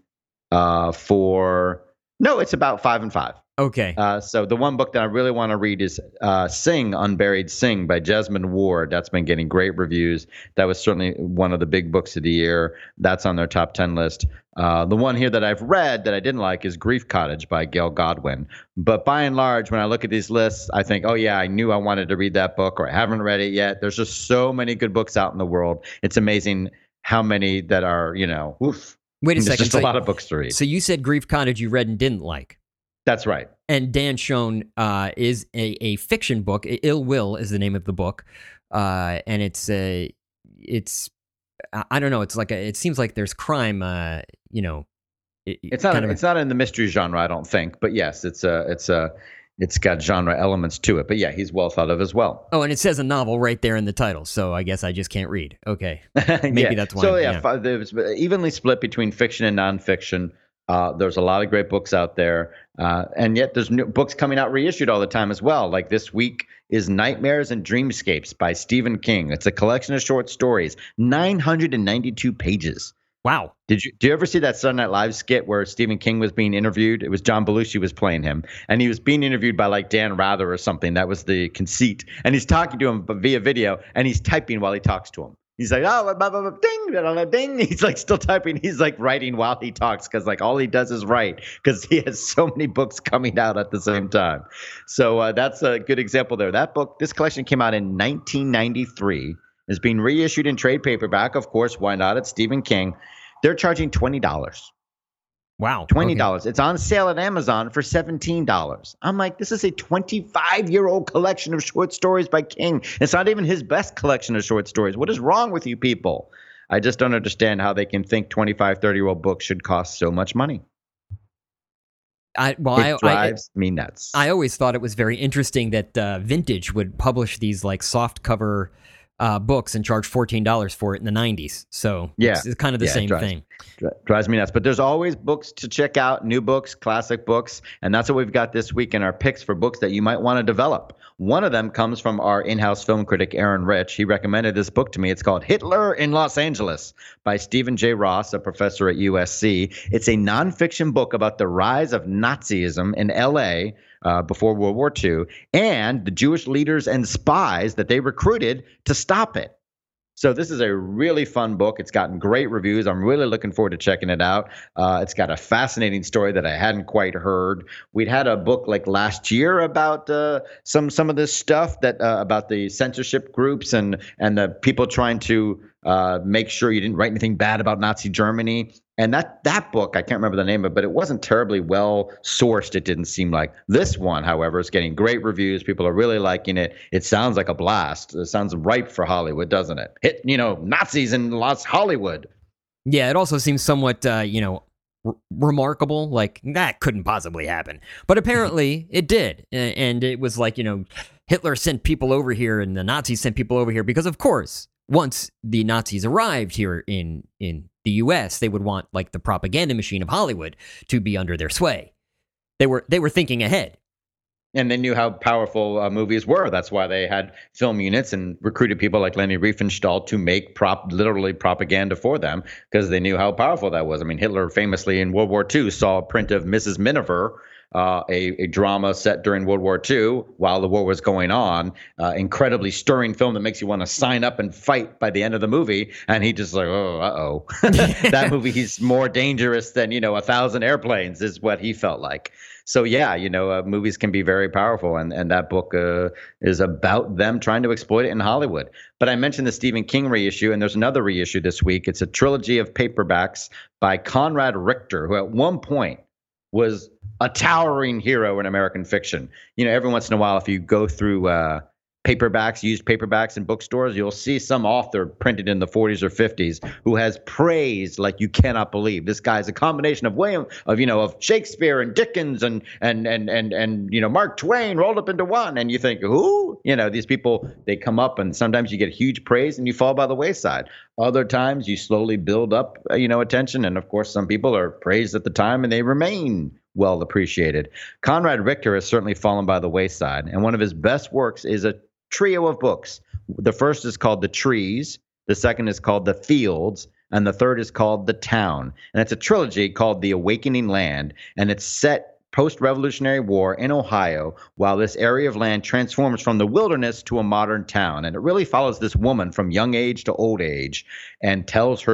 Speaker 2: 4. No, it's about 5 and 5.
Speaker 1: Okay.
Speaker 2: So the one book that I really want to read is Sing, Unburied Sing by Jesmyn Ward. That's been getting great reviews. That was certainly one of the big books of the year. That's on their top 10 list. The one here that I've read that I didn't like is Grief Cottage by Gail Godwin. But by and large, when I look at these lists, I think, oh, yeah, I knew I wanted to read that book, or I haven't read it yet. There's just so many good books out in the world. It's amazing how many that are, oof.
Speaker 1: Wait a
Speaker 2: There's
Speaker 1: second.
Speaker 2: just a lot of books to read.
Speaker 1: So you said Grief Cottage you read and didn't like.
Speaker 2: That's right.
Speaker 1: And Dan Schoen is a fiction book. Ill Will is the name of the book, and it's I don't know. It's like it seems like there's crime.
Speaker 2: It's not in the mystery genre, I don't think. But yes, it's got genre elements to it. But yeah, he's well thought of as well.
Speaker 1: Oh, and it says a novel right there in the title. So I guess I just can't read. Okay, maybe that's why.
Speaker 2: So there's evenly split between fiction and nonfiction. There's a lot of great books out there, and yet there's new books coming out reissued all the time as well. Like this week is Nightmares and Dreamscapes by Stephen King. It's a collection of short stories, 992 pages.
Speaker 1: Wow.
Speaker 2: Do you ever see that Saturday Night Live skit where Stephen King was being interviewed? It was John Belushi was playing him, and he was being interviewed by like Dan Rather or something. That was the conceit. And he's talking to him via video, and he's typing while he talks to him. He's like, oh, blah, blah, blah, ding, ding. He's like still typing. He's like writing while he talks because like all he does is write because he has so many books coming out at the same time. So that's a good example there. This collection came out in 1993. It's being reissued in trade paperback. Of course, why not? It's Stephen King. They're charging $20.
Speaker 1: Wow.
Speaker 2: $20.
Speaker 1: Okay.
Speaker 2: It's on sale at Amazon for $17. I'm like, this is a 25-year-old collection of short stories by King. It's not even his best collection of short stories. What is wrong with you people? I just don't understand how they can think 25, 30-year-old books should cost so much money. It drives me nuts.
Speaker 1: I always thought it was very interesting that Vintage would publish these like soft cover books and charge $14 for it in the 90s. So it's kind of the same thing.
Speaker 2: Drives me nuts. But there's always books to check out, new books, classic books. And that's what we've got this week in our picks for books that you might want to develop. One of them comes from our in-house film critic, Aaron Rich. He recommended this book to me. It's called Hitler in Los Angeles by Stephen J. Ross, a professor at USC. It's a nonfiction book about the rise of Nazism in L.A., before World War II, and the Jewish leaders and spies that they recruited to stop it. So this is a really fun book. It's gotten great reviews. I'm really looking forward to checking it out. It's got a fascinating story that I hadn't quite heard. We'd had a book like last year about some of this stuff that about the censorship groups and the people trying to make sure you didn't write anything bad about Nazi Germany. And that book, I can't remember the name of it, but it wasn't terribly well sourced, it didn't seem like. This one, however, is getting great reviews. People are really liking it. It sounds like a blast. It sounds ripe for Hollywood, doesn't it? Hit, Nazis in Los Hollywood.
Speaker 1: Yeah, it also seems somewhat, remarkable. Like, that couldn't possibly happen. But apparently it did. And it was like, Hitler sent people over here and the Nazis sent people over here because, of course, once the Nazis arrived here in the U.S., they would want like the propaganda machine of Hollywood to be under their sway. They were thinking ahead.
Speaker 2: And they knew how powerful movies were. That's why they had film units and recruited people like Leni Riefenstahl to make literally propaganda for them because they knew how powerful that was. I mean, Hitler famously in World War II saw a print of Mrs. Miniver, a drama set during World War II while the war was going on, incredibly stirring film that makes you want to sign up and fight by the end of the movie. And he just like, that movie, he's more dangerous than, 1,000 airplanes is what he felt like. So, yeah, movies can be very powerful. And that book is about them trying to exploit it in Hollywood. But I mentioned the Stephen King reissue, and there's another reissue this week. It's a trilogy of paperbacks by Conrad Richter, who at one point was a towering hero in American fiction. Every once in a while, if you go through used paperbacks in bookstores, you'll see some author printed in the 40s or 50s who has praised like you cannot believe. This guy's a combination of Shakespeare and Dickens and Mark Twain rolled up into one. And you think, who? These people, they come up and sometimes you get huge praise and you fall by the wayside. Other times you slowly build up, attention. And of course, some people are praised at the time and they remain well appreciated. Conrad Richter has certainly fallen by the wayside. And one of his best works is a trio of books. The first is called The Trees. The second is called The Fields. And the third is called The Town. And it's a trilogy called The Awakening Land. And it's set post-Revolutionary War in Ohio while this area of land transforms from the wilderness to a modern town. And it really follows this woman from young age to old age and tells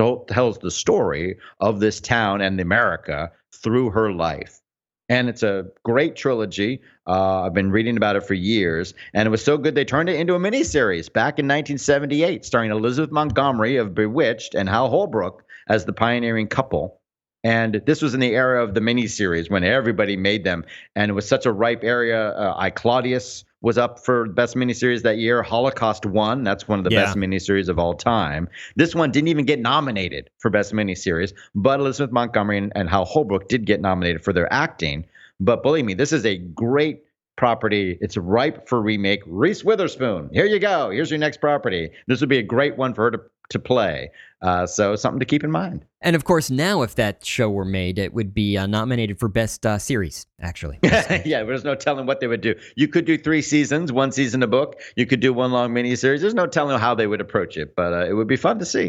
Speaker 2: the story of this town and America through her life. And it's a great trilogy. I've been reading about it for years. And it was so good they turned it into a miniseries back in 1978, starring Elizabeth Montgomery of Bewitched and Hal Holbrook as the pioneering couple. And this was in the era of the miniseries when everybody made them. And it was such a ripe area. Claudius was up for best miniseries that year. Holocaust won. That's one of the best miniseries of all time. This one didn't even get nominated for best miniseries, but Elizabeth Montgomery and Hal Holbrook did get nominated for their acting. But believe me, this is a great property. It's ripe for remake. Reese Witherspoon, here you go. Here's your next property. This would be a great one for her to play. So something to keep in mind.
Speaker 1: And of course, now if that show were made, it would be nominated for best series, actually.
Speaker 2: Yeah, there's no telling what they would do. You could do 3 seasons, 1 season a book. You could do 1 long miniseries. There's no telling how they would approach it, but it would be fun to see.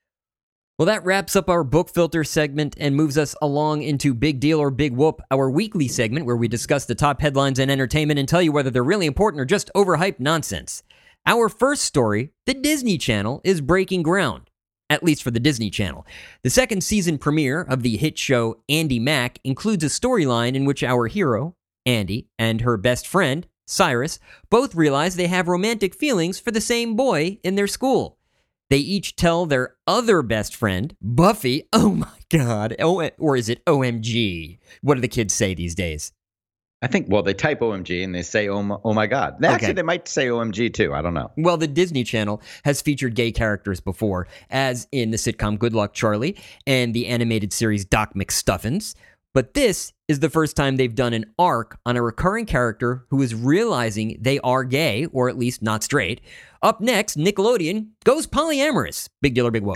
Speaker 1: Well, that wraps up our book filter segment and moves us along into Big Deal or Big Whoop, our weekly segment where we discuss the top headlines in entertainment and tell you whether they're really important or just overhyped nonsense. Our first story, the Disney Channel is breaking ground, at least for the Disney Channel. The second season premiere of the hit show Andi Mack includes a storyline in which our hero, Andi, and her best friend, Cyrus, both realize they have romantic feelings for the same boy in their school. They each tell their other best friend, Buffy, oh my God, or is it OMG? What do the kids say these days?
Speaker 2: I think, they type OMG and they say, oh my God. Actually, they might say OMG too. I don't know.
Speaker 1: Well, the Disney Channel has featured gay characters before, as in the sitcom Good Luck Charlie and the animated series Doc McStuffins. But this is the first time they've done an arc on a recurring character who is realizing they are gay, or at least not straight. Up next, Nickelodeon goes polyamorous. Big deal or big whoop?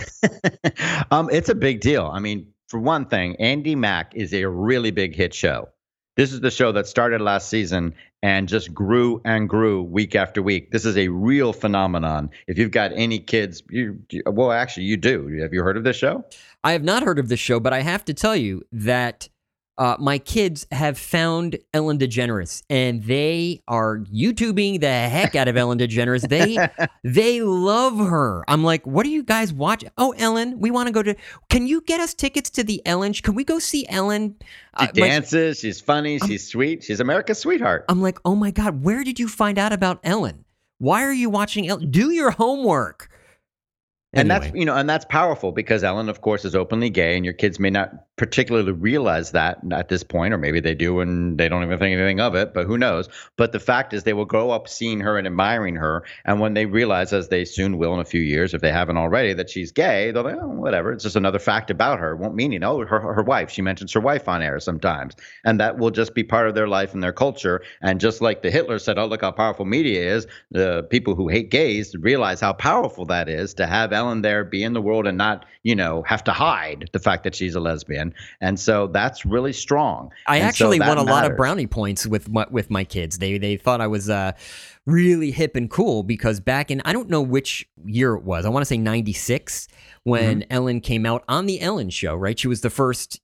Speaker 2: It's a big deal. I mean, for one thing, Andi Mack is a really big hit show. This is the show that started last season and just grew and grew week after week. This is a real phenomenon. If you've got any kids, actually, you do. Have you heard of this show?
Speaker 1: I have not heard of this show, but I have to tell you that my kids have found Ellen DeGeneres, and they are YouTubing the heck out of Ellen DeGeneres. They love her. I'm like, what are you guys watching? Oh, Ellen, we want to go to. Can you get us tickets to the Ellen? Can we go see Ellen?
Speaker 2: She dances. She's funny. She's sweet. She's America's sweetheart.
Speaker 1: I'm like, oh my God, where did you find out about Ellen? Why are you watching Ellen? Do your homework.
Speaker 2: And
Speaker 1: Anyway.
Speaker 2: that's powerful because Ellen, of course, is openly gay, and your kids may not particularly realize that at this point, or maybe they do and they don't even think anything of it, but who knows? But the fact is they will grow up seeing her and admiring her. And when they realize, as they soon will in a few years, if they haven't already, that she's gay, they'll be, oh, whatever. It's just another fact about her. It won't mean, her wife. She mentions her wife on air sometimes. And that will just be part of their life and their culture. And just like the Hitler said, oh, look how powerful media is, the people who hate gays realize how powerful that is to have Ellen there, be in the world, and not, have to hide the fact that she's a lesbian. And so that's really strong.
Speaker 1: I actually won a lot of brownie points with my kids. They thought I was really hip and cool because back in, I don't know which year it was. I want to say 96 when Ellen came out on the Ellen Show, right? She was the first,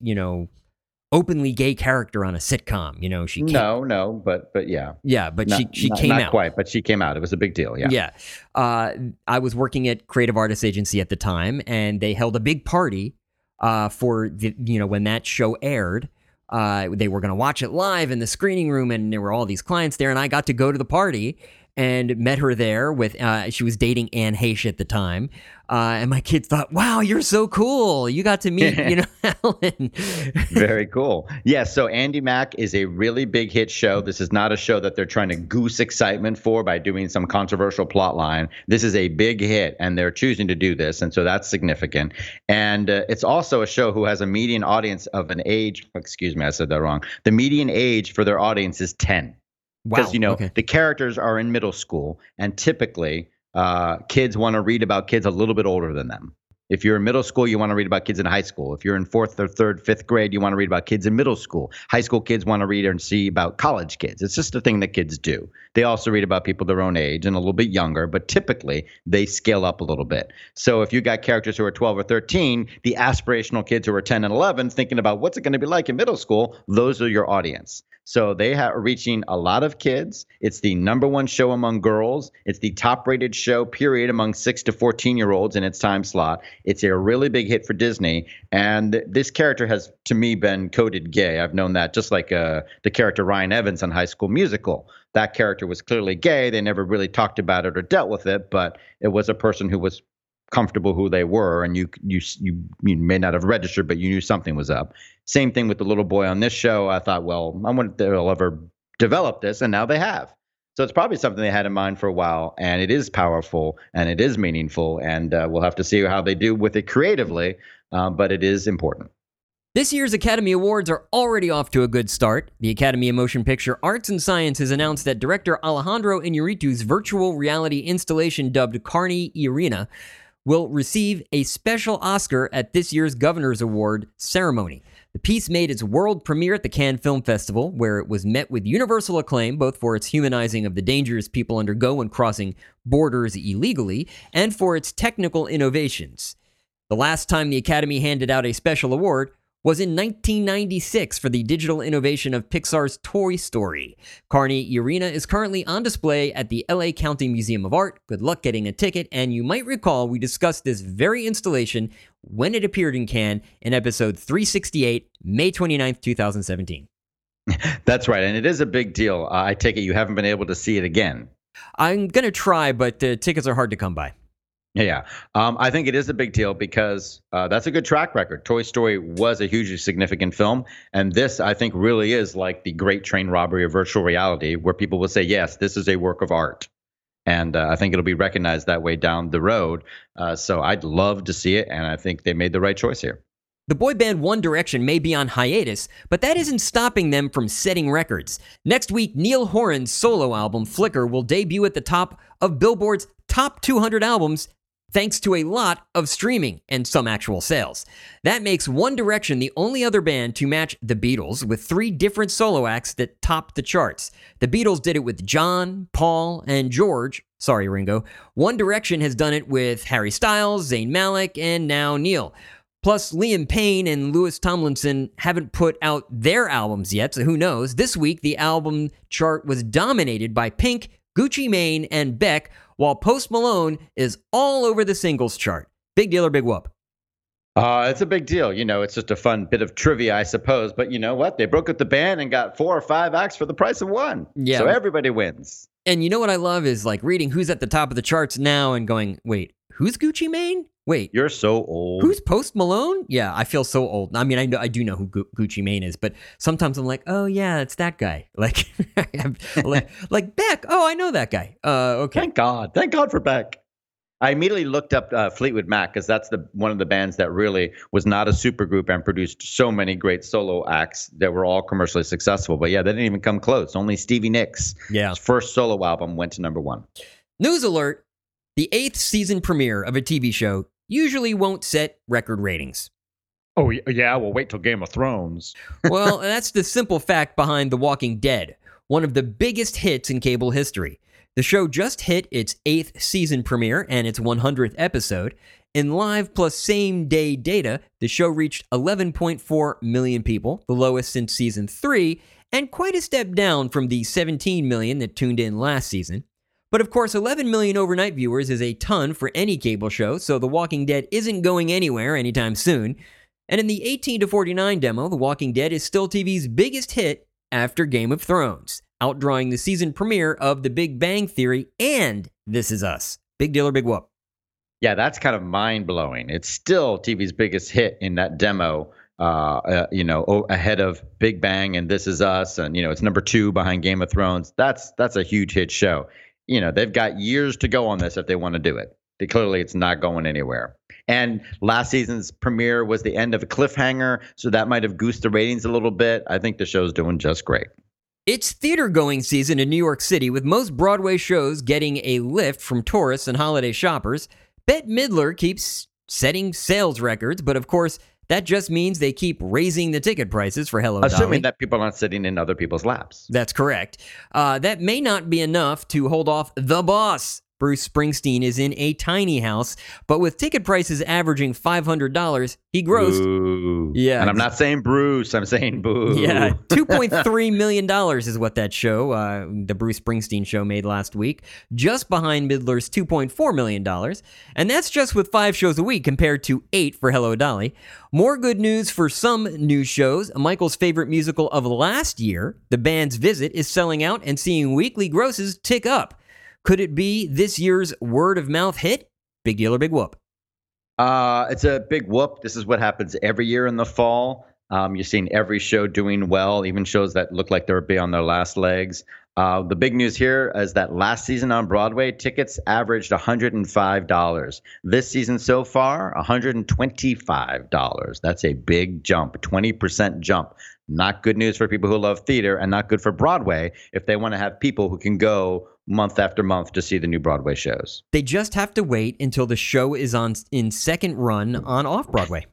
Speaker 1: openly gay character on a sitcom. She came,
Speaker 2: but yeah.
Speaker 1: Yeah, but she came out.
Speaker 2: Not quite, but she came out. It was a big deal, yeah.
Speaker 1: Yeah. I was working at Creative Artists Agency at the time, and they held a big party for when that show aired. They were going to watch it live in the screening room, and there were all these clients there, and I got to go to the party and met her there with, she was dating Anne Heche at the time. And my kids thought, wow, you're so cool. You got to meet, Ellen.
Speaker 2: Very cool. Yeah. So Andy Mack is a really big hit show. This is not a show that they're trying to goose excitement for by doing some controversial plot line. This is a big hit, and they're choosing to do this. And so that's significant. And it's also a show who has a median audience of an age. Excuse me, I said that wrong. The median age for their audience is 10.
Speaker 1: Wow.
Speaker 2: Because, the characters are in middle school, and typically kids want to read about kids a little bit older than them. If you're in middle school, you want to read about kids in high school. If you're in 4th or 3rd, 5th grade, you want to read about kids in middle school. High school kids want to read and see about college kids. It's just a thing that kids do. They also read about people their own age and a little bit younger, but typically they scale up a little bit. So if you got characters who are 12 or 13, the aspirational kids who are 10 and 11 thinking about what's it going to be like in middle school, those are your audience. So they are reaching a lot of kids. It's the #1 show among girls. It's the top-rated show, period, among 6 to 14-year-olds in its time slot. It's a really big hit for Disney. And this character has, to me, been coded gay. I've known that, just like the character Ryan Evans on High School Musical. That character was clearly gay. They never really talked about it or dealt with it, but it was a person who was comfortable who they were, and you may not have registered, but you knew something was up. Same thing with the little boy on this show. I thought, well, I wonder if they'll ever develop this, and now they have. So it's probably something they had in mind for a while, and it is powerful, and it is meaningful, and we'll have to see how they do with it creatively, but it is important.
Speaker 1: This year's Academy Awards are already off to a good start. The Academy of Motion Picture Arts and Science has announced that director Alejandro Iñárritu's virtual reality installation dubbed Carne y Arena will receive a special Oscar at this year's Governor's Award ceremony. The piece made its world premiere at the Cannes Film Festival, where it was met with universal acclaim, both for its humanizing of the dangers people undergo when crossing borders illegally, and for its technical innovations. The last time the Academy handed out a special award was in 1996 for the digital innovation of Pixar's Toy Story. Carne y Arena is currently on display at the LA County Museum of Art. Good luck getting a ticket, and you might recall we discussed this very installation when it appeared in Cannes in episode 368, May 29th, 2017.
Speaker 2: That's right, and it is a big deal. I take it you haven't been able to see it again.
Speaker 1: I'm going to try, but tickets are hard to come by.
Speaker 2: Yeah, I think it is a big deal because that's a good track record. Toy Story was a hugely significant film, and this, I think, really is like the great train robbery of virtual reality, where people will say, yes, this is a work of art. And I think it'll be recognized that way down the road. So I'd love to see it, and I think they made the right choice here.
Speaker 1: The boy band One Direction may be on hiatus, but that isn't stopping them from setting records. Next week, Neil Horan's solo album, Flicker, will debut at the top of Billboard's Top 200 Albums, thanks to a lot of streaming and some actual sales. That makes One Direction the only other band to match the Beatles, with 3 different solo acts that topped the charts. The Beatles did it with John, Paul, and George. Sorry, Ringo. One Direction has done it with Harry Styles, Zayn Malik, and now Neil. Plus, Liam Payne and Louis Tomlinson haven't put out their albums yet, so who knows? This week, the album chart was dominated by Pink, Gucci Mane, and Beck, while Post Malone is all over the singles chart. Big deal or big whoop?
Speaker 2: It's a big deal. It's just a fun bit of trivia, I suppose. But you know what? They broke up the band and got 4 or 5 acts for the price of one.
Speaker 1: Yeah.
Speaker 2: So everybody wins.
Speaker 1: And you know what I love is like reading who's at the top of the charts now and going, wait, who's Gucci Mane? Wait,
Speaker 2: you're so old.
Speaker 1: Who's Post Malone? Yeah, I feel so old. I mean, I do know who Gucci Mane is, but sometimes I'm like, oh yeah, it's that guy. Like Beck. Oh, I know that guy. Okay.
Speaker 2: Thank God for Beck. I immediately looked up Fleetwood Mac because that's one of the bands that really was not a supergroup and produced so many great solo acts that were all commercially successful. But yeah, they didn't even come close. Only Stevie Nicks, his first solo album, went to number 1.
Speaker 1: News alert: the 8th season premiere of a TV show usually won't set record ratings.
Speaker 2: Oh yeah, well wait till Game of Thrones.
Speaker 1: Well, that's the simple fact behind The Walking Dead, one of the biggest hits in cable history. The show just hit its 8th season premiere and its 100th episode. In live plus same-day data, the show reached 11.4 million people, the lowest since season 3, and quite a step down from the 17 million that tuned in last season. But of course, 11 million overnight viewers is a ton for any cable show, so The Walking Dead isn't going anywhere anytime soon. And in the 18 to 49 demo, The Walking Dead is still TV's biggest hit after Game of Thrones, outdrawing the season premiere of The Big Bang Theory and This Is Us. Big deal or big whoop?
Speaker 2: Yeah, that's kind of mind-blowing. It's still TV's biggest hit in that demo, ahead of Big Bang and This Is Us, and it's number 2 behind Game of Thrones. That's a huge hit show. They've got years to go on this if they want to do it. Clearly, it's not going anywhere. And last season's premiere was the end of a cliffhanger, so that might have goosed the ratings a little bit. I think the show's doing just great.
Speaker 1: It's theater-going season in New York City, with most Broadway shows getting a lift from tourists and holiday shoppers. Bette Midler keeps setting sales records, but of course, that just means they keep raising the ticket prices for Hello, Dolly.
Speaker 2: Assuming that people aren't sitting in other people's laps.
Speaker 1: That's correct. That may not be enough to hold off the boss. Bruce Springsteen is in a tiny house, but with ticket prices averaging $500, he grossed.
Speaker 2: Boo. Yeah, and I'm not saying Bruce, I'm saying boo.
Speaker 1: Yeah, $2.3 million is what that show, the Bruce Springsteen show, made last week, just behind Midler's $2.4 million. And that's just with 5 shows a week compared to 8 for Hello, Dolly. More good news for some news shows. Michael's favorite musical of last year, The Band's Visit, is selling out and seeing weekly grosses tick up. Could it be this year's word-of-mouth hit? Big deal or big whoop?
Speaker 2: It's a big whoop. This is what happens every year in the fall. You're seeing every show doing well, even shows that look like they'll be on their last legs. The big news here is that last season on Broadway, tickets averaged $105. This season so far, $125. That's a big jump, a 20% jump. Not good news for people who love theater, and not good for Broadway if they want to have people who can go month after month to see the new Broadway shows.
Speaker 1: They just have to wait until the show is in second run on Off-Broadway.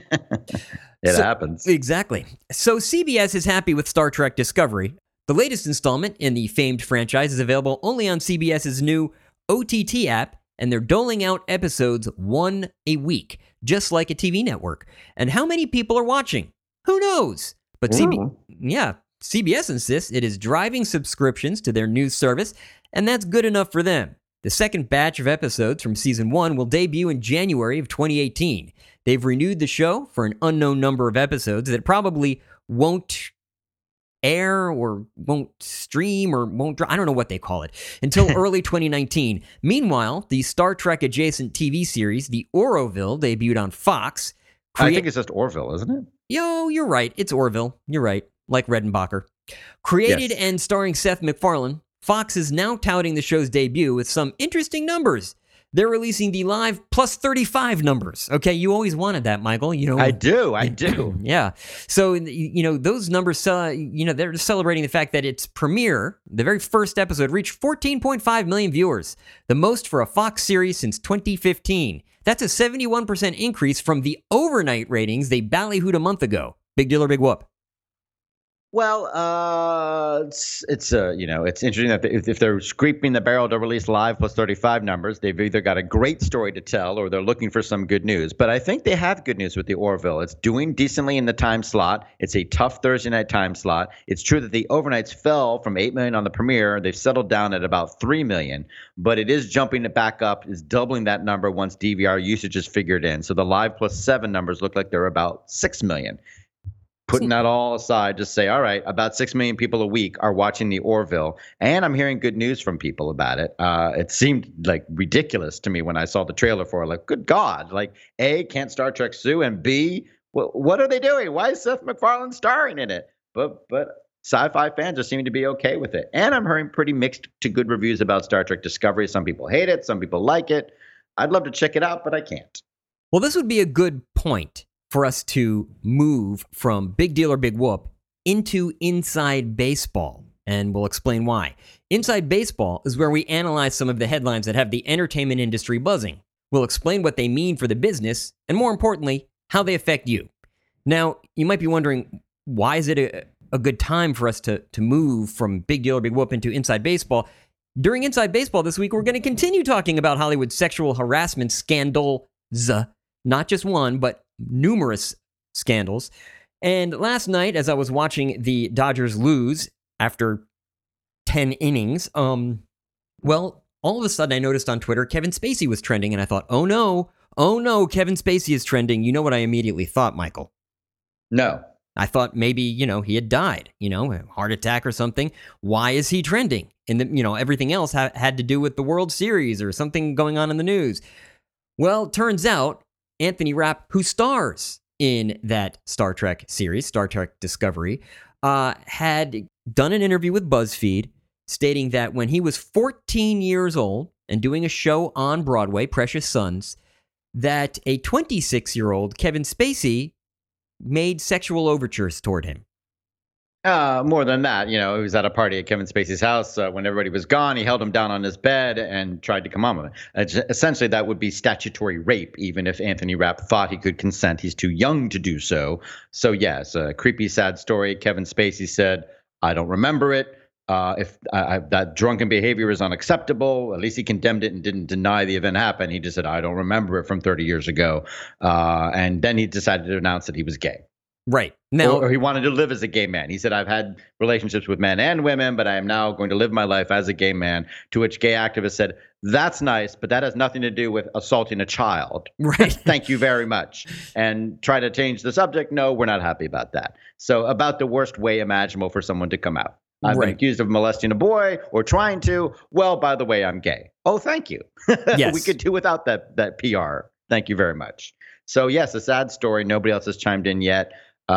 Speaker 2: It happens.
Speaker 1: Exactly. So CBS is happy with Star Trek Discovery. The latest installment in the famed franchise is available only on CBS's new OTT app, and they're doling out episodes 1 a week, just like a TV network. And how many people are watching? Who knows? But CBS insists it is driving subscriptions to their news service, and that's good enough for them. The second batch of episodes from Season 1 will debut in January of 2018. They've renewed the show for an unknown number of episodes that probably won't air or won't stream or won't, I don't know what they call it, until early 2019. Meanwhile, the Star Trek adjacent TV series, The Orville, debuted on Fox.
Speaker 2: I think it's just Orville, isn't it?
Speaker 1: You're right. It's Orville. You're right. Like Redenbacher. Created and starring Seth MacFarlane, Fox is now touting the show's debut with some interesting numbers. They're releasing the live plus 35 numbers. Okay, you always wanted that, Michael.
Speaker 2: I do.
Speaker 1: Yeah. So, those numbers, they're celebrating the fact that its premiere, the very first episode, reached 14.5 million viewers, the most for a Fox series since 2015. That's a 71% increase from the overnight ratings they ballyhooed a month ago. Big deal or big whoop?
Speaker 2: Well, it's interesting that if they're scraping the barrel to release live plus 35 numbers, they've either got a great story to tell or they're looking for some good news. But I think they have good news with the Orville. It's doing decently in the time slot. It's a tough Thursday night time slot. It's true that the overnights fell from 8 million on the premiere. They've settled down at about 3 million, but it is jumping it back up, is doubling that number once DVR usage is figured in. So the live plus 7 numbers look like they're about 6 million. Putting that all aside, just say, all right, about 6 million people a week are watching the Orville. And I'm hearing good news from people about it. It seemed like ridiculous to me when I saw the trailer for it. Like, good God, like, A, can't Star Trek sue? And B, what are they doing? Why is Seth MacFarlane starring in it? But sci-fi fans are seeming to be okay with it. And I'm hearing pretty mixed to good reviews about Star Trek Discovery. Some people hate it. Some people like it. I'd love to check it out, but I can't.
Speaker 1: Well, this would be a good point for us to move from Big Deal or Big Whoop into Inside Baseball, and we'll explain why. Inside Baseball is where we analyze some of the headlines that have the entertainment industry buzzing. We'll explain what they mean for the business, and more importantly, how they affect you. Now, you might be wondering, why is it a good time for us to move from Big Deal or Big Whoop into Inside Baseball? During Inside Baseball this week, we're going to continue talking about Hollywood sexual harassment scandals, not just one, but numerous scandals. And last night, as I was watching the Dodgers lose after 10 innings, well, all of a sudden I noticed on Twitter Kevin Spacey was trending, and I thought, oh no, Kevin Spacey is trending. You know what I immediately thought, Michael?
Speaker 2: No.
Speaker 1: I thought maybe, he had died, a heart attack or something. Why is he trending? And, everything else had to do with the World Series or something going on in the news. Well, it turns out Anthony Rapp, who stars in that Star Trek series, Star Trek Discovery, had done an interview with BuzzFeed stating that when he was 14 years old and doing a show on Broadway, Precious Sons, that a 26-year-old Kevin Spacey made sexual overtures toward him.
Speaker 2: More than that, he was at a party at Kevin Spacey's house when everybody was gone. He held him down on his bed and tried to come on with it. Essentially, that would be statutory rape, even if Anthony Rapp thought he could consent. He's too young to do so. So, yes, a creepy, sad story. Kevin Spacey said, I don't remember it. If that drunken behavior is unacceptable, at least he condemned it and didn't deny the event happened. He just said, I don't remember it from 30 years ago. And then he decided to announce that he was gay.
Speaker 1: Right. Now,
Speaker 2: or he wanted to live as a gay man. He said, I've had relationships with men and women, but I am now going to live my life as a gay man. To which gay activists said, that's nice, but that has nothing to do with assaulting a child.
Speaker 1: Right.
Speaker 2: Thank you very much. And try to change the subject. No, we're not happy about that. So about the worst way imaginable for someone to come out. I've been accused of molesting a boy or trying to. Well, by the way, I'm gay. Oh, thank you.
Speaker 1: Yes.
Speaker 2: We could do without that PR. Thank you very much. So, yes, a sad story. Nobody else has chimed in yet.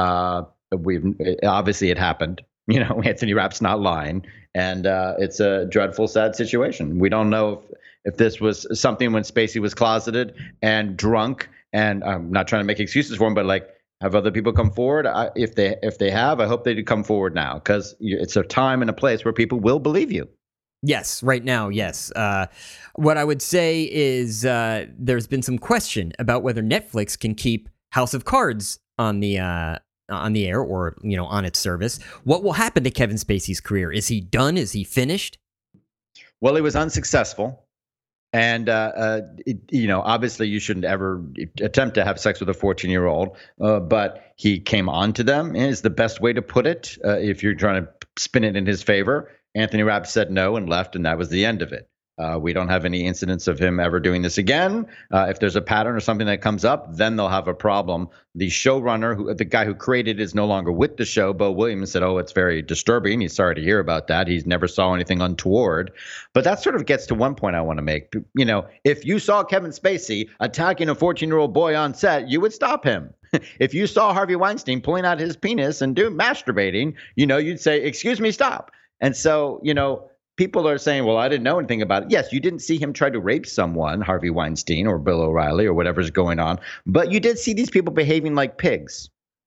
Speaker 2: Obviously it happened. Anthony Rapp's not lying, and it's a dreadful, sad situation. We don't know if this was something when Spacey was closeted and drunk, and I'm not trying to make excuses for him, but like, have other people come forward? If they have, I hope they do come forward now, because it's a time and a place where people will believe you.
Speaker 1: Yes, right now, yes. What I would say is there's been some question about whether Netflix can keep House of Cards on the air or on its service. What will happen to Kevin Spacey's career? Is he done? Is he finished?
Speaker 2: Well, he was unsuccessful, and obviously you shouldn't ever attempt to have sex with a 14-year-old. But he came on to them is the best way to put it. If you're trying to spin it in his favor, Anthony Rapp said no and left, and that was the end of it. We don't have any incidents of him ever doing this again. If there's a pattern or something that comes up, then they'll have a problem. The showrunner, the guy who created it, is no longer with the show. Bo Williams said, oh, it's very disturbing. He's sorry to hear about that. He's never saw anything untoward. But that sort of gets to one point I want to make. If you saw Kevin Spacey attacking a 14-year-old boy on set, you would stop him. If you saw Harvey Weinstein pulling out his penis and masturbating, you'd say, excuse me, stop. And so, people are saying, well, I didn't know anything about it. Yes, you didn't see him try to rape someone, Harvey Weinstein or Bill O'Reilly or whatever's going on. But you did see these people behaving like pigs.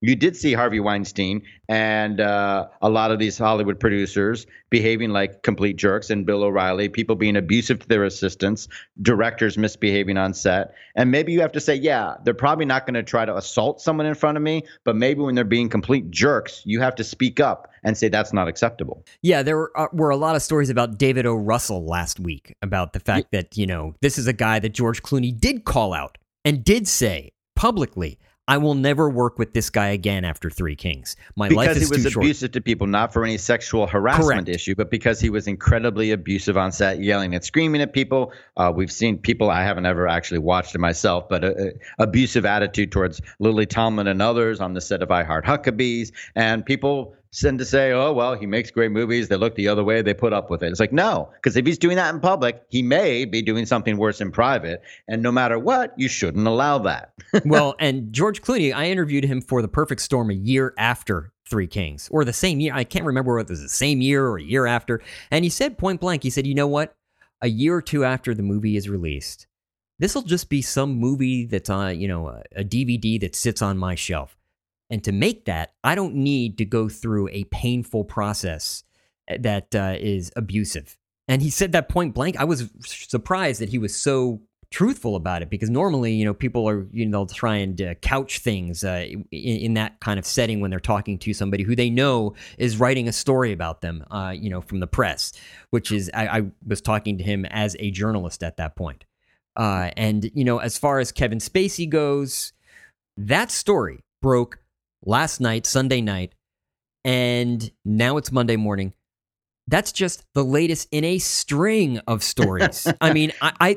Speaker 2: you did see Harvey Weinstein and a lot of these Hollywood producers behaving like complete jerks, and Bill O'Reilly, people being abusive to their assistants, directors misbehaving on set. And maybe you have to say, yeah, they're probably not going to try to assault someone in front of me, but maybe when they're being complete jerks, you have to speak up and say that's not acceptable.
Speaker 1: Yeah, there were a lot of stories about David O. Russell last week about the fact that, this is a guy that George Clooney did call out and did say publicly, I will never work with this guy again after Three Kings. My life is too short.
Speaker 2: Because he was abusive to people, not for any sexual harassment issue, but because he was incredibly abusive on set, yelling and screaming at people. We've seen people, I haven't ever actually watched it myself, but abusive attitude towards Lily Tomlin and others on the set of I Heart Huckabees. And people tend to say, oh, well, he makes great movies. They look the other way. They put up with it. It's like, no, because if he's doing that in public, he may be doing something worse in private. And no matter what, you shouldn't allow that.
Speaker 1: Well, and George Clooney, I interviewed him for The Perfect Storm a year after Three Kings, or the same year. I can't remember whether it was the same year or a year after. And he said point blank, he said, you know what? A year or two after the movie is released, this will just be some movie that's on, a DVD that sits on my shelf. And to make that, I don't need to go through a painful process that is abusive. And he said that point blank. I was surprised that he was so truthful about it, because normally, people are, they'll try and couch things in that kind of setting when they're talking to somebody who they know is writing a story about them, from the press, which is, I was talking to him as a journalist at that point. And, as far as Kevin Spacey goes, that story broke last night, Sunday night, and now it's Monday morning. That's just the latest in a string of stories. I mean,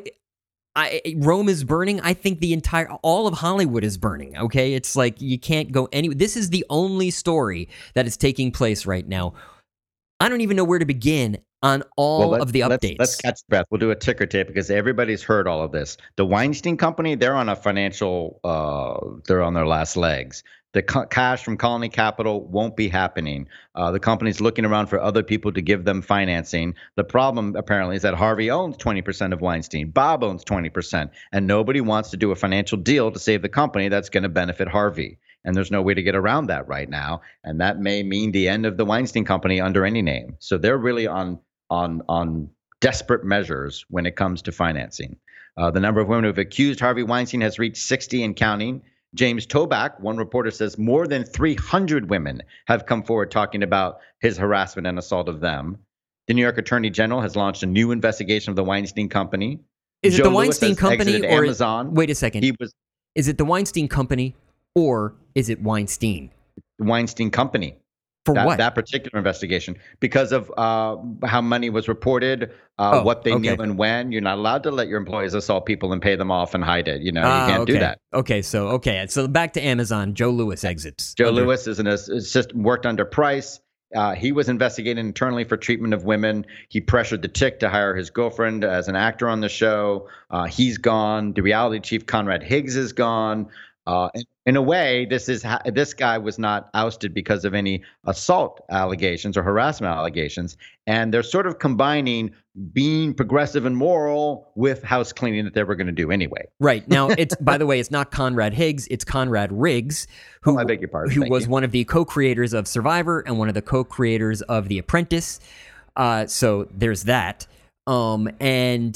Speaker 1: Rome is burning. I think all of Hollywood is burning. Okay, it's like you can't go anywhere. This is the only story that is taking place right now. I don't even know where to begin on all of the updates.
Speaker 2: Let's catch breath. We'll do a ticker tape because everybody's heard all of this. The Weinstein Company, they're on a financial, they're on their last legs. The cash from Colony Capital won't be happening. The company's looking around for other people to give them financing. The problem, apparently, is that Harvey owns 20% of Weinstein. Bob owns 20%. And nobody wants to do a financial deal to save the company that's going to benefit Harvey. And there's no way to get around that right now. And that may mean the end of the Weinstein Company under any name. So they're really on desperate measures when it comes to financing. The number of women who have accused Harvey Weinstein has reached 60 and counting. James Toback, one reporter, says more than 300 women have come forward talking about his harassment and assault of them. The New York Attorney General has launched a new investigation of the Weinstein Company.
Speaker 1: Is it the Weinstein Company or
Speaker 2: Amazon?
Speaker 1: Wait a second. Is it the Weinstein Company or is it Weinstein?
Speaker 2: The Weinstein Company.
Speaker 1: For what?
Speaker 2: That particular investigation, because of how money was reported, what they knew and when. You're not allowed to let your employees assault people and pay them off and hide it. You can't do that.
Speaker 1: So back to Amazon. Joe Lewis exits.
Speaker 2: Joe Lewis is an assistant, worked under Price. He was investigated internally for treatment of women. He pressured the Tick to hire his girlfriend as an actor on the show. He's gone. The reality chief, Conrad Higgs, is gone. In a way, this guy was not ousted because of any assault allegations or harassment allegations, and they're sort of combining being progressive and moral with house cleaning that they were going to do anyway.
Speaker 1: Right. Now, by the way, it's not Conrad Higgs, it's Conrad Riggs, who
Speaker 2: I beg your pardon.
Speaker 1: Who was one of the co-creators of Survivor and one of the co-creators of The Apprentice. So there's that. And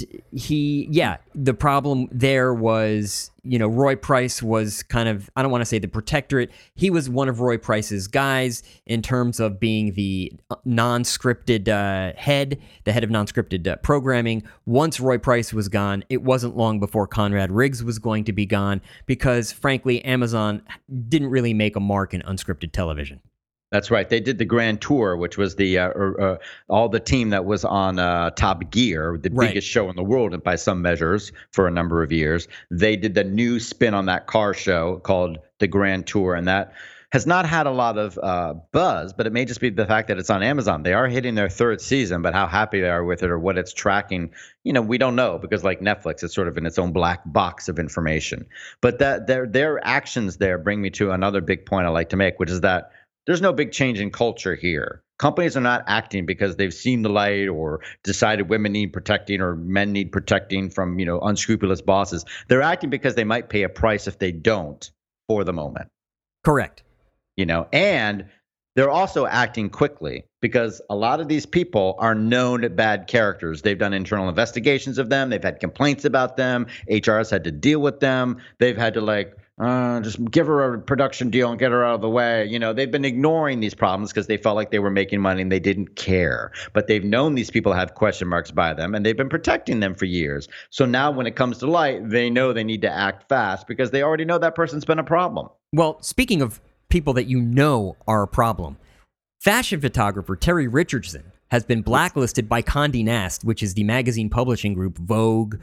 Speaker 1: the problem there was, Roy Price was kind of, I don't want to say the protectorate. He was one of Roy Price's guys in terms of being the non-scripted the head of non-scripted programming. Once Roy Price was gone, it wasn't long before Conrad Riggs was going to be gone because, frankly, Amazon didn't really make a mark in unscripted television.
Speaker 2: That's right. They did the Grand Tour, which was the all the team that was on Top Gear, the biggest show in the world by some measures for a number of years. They did the new spin on that car show called the Grand Tour, and that has not had a lot of buzz, but it may just be the fact that it's on Amazon. They are hitting their third season, but how happy they are with it or what it's tracking, we don't know because like Netflix, it's sort of in its own black box of information. But that their actions there bring me to another big point I like to make, which is that there's no big change in culture here. Companies are not acting because they've seen the light or decided women need protecting or men need protecting from, unscrupulous bosses. They're acting because they might pay a price if they don't for the moment.
Speaker 1: Correct.
Speaker 2: And they're also acting quickly because a lot of these people are known bad characters. They've done internal investigations of them. They've had complaints about them. HR has had to deal with them. They've had to just give her a production deal and get her out of the way. They've been ignoring these problems because they felt like they were making money and they didn't care. But they've known these people have question marks by them and they've been protecting them for years. So now when it comes to light, they know they need to act fast because they already know that person's been a problem.
Speaker 1: Well, speaking of people that are a problem, fashion photographer Terry Richardson has been blacklisted by Condé Nast, which is the magazine publishing group Vogue,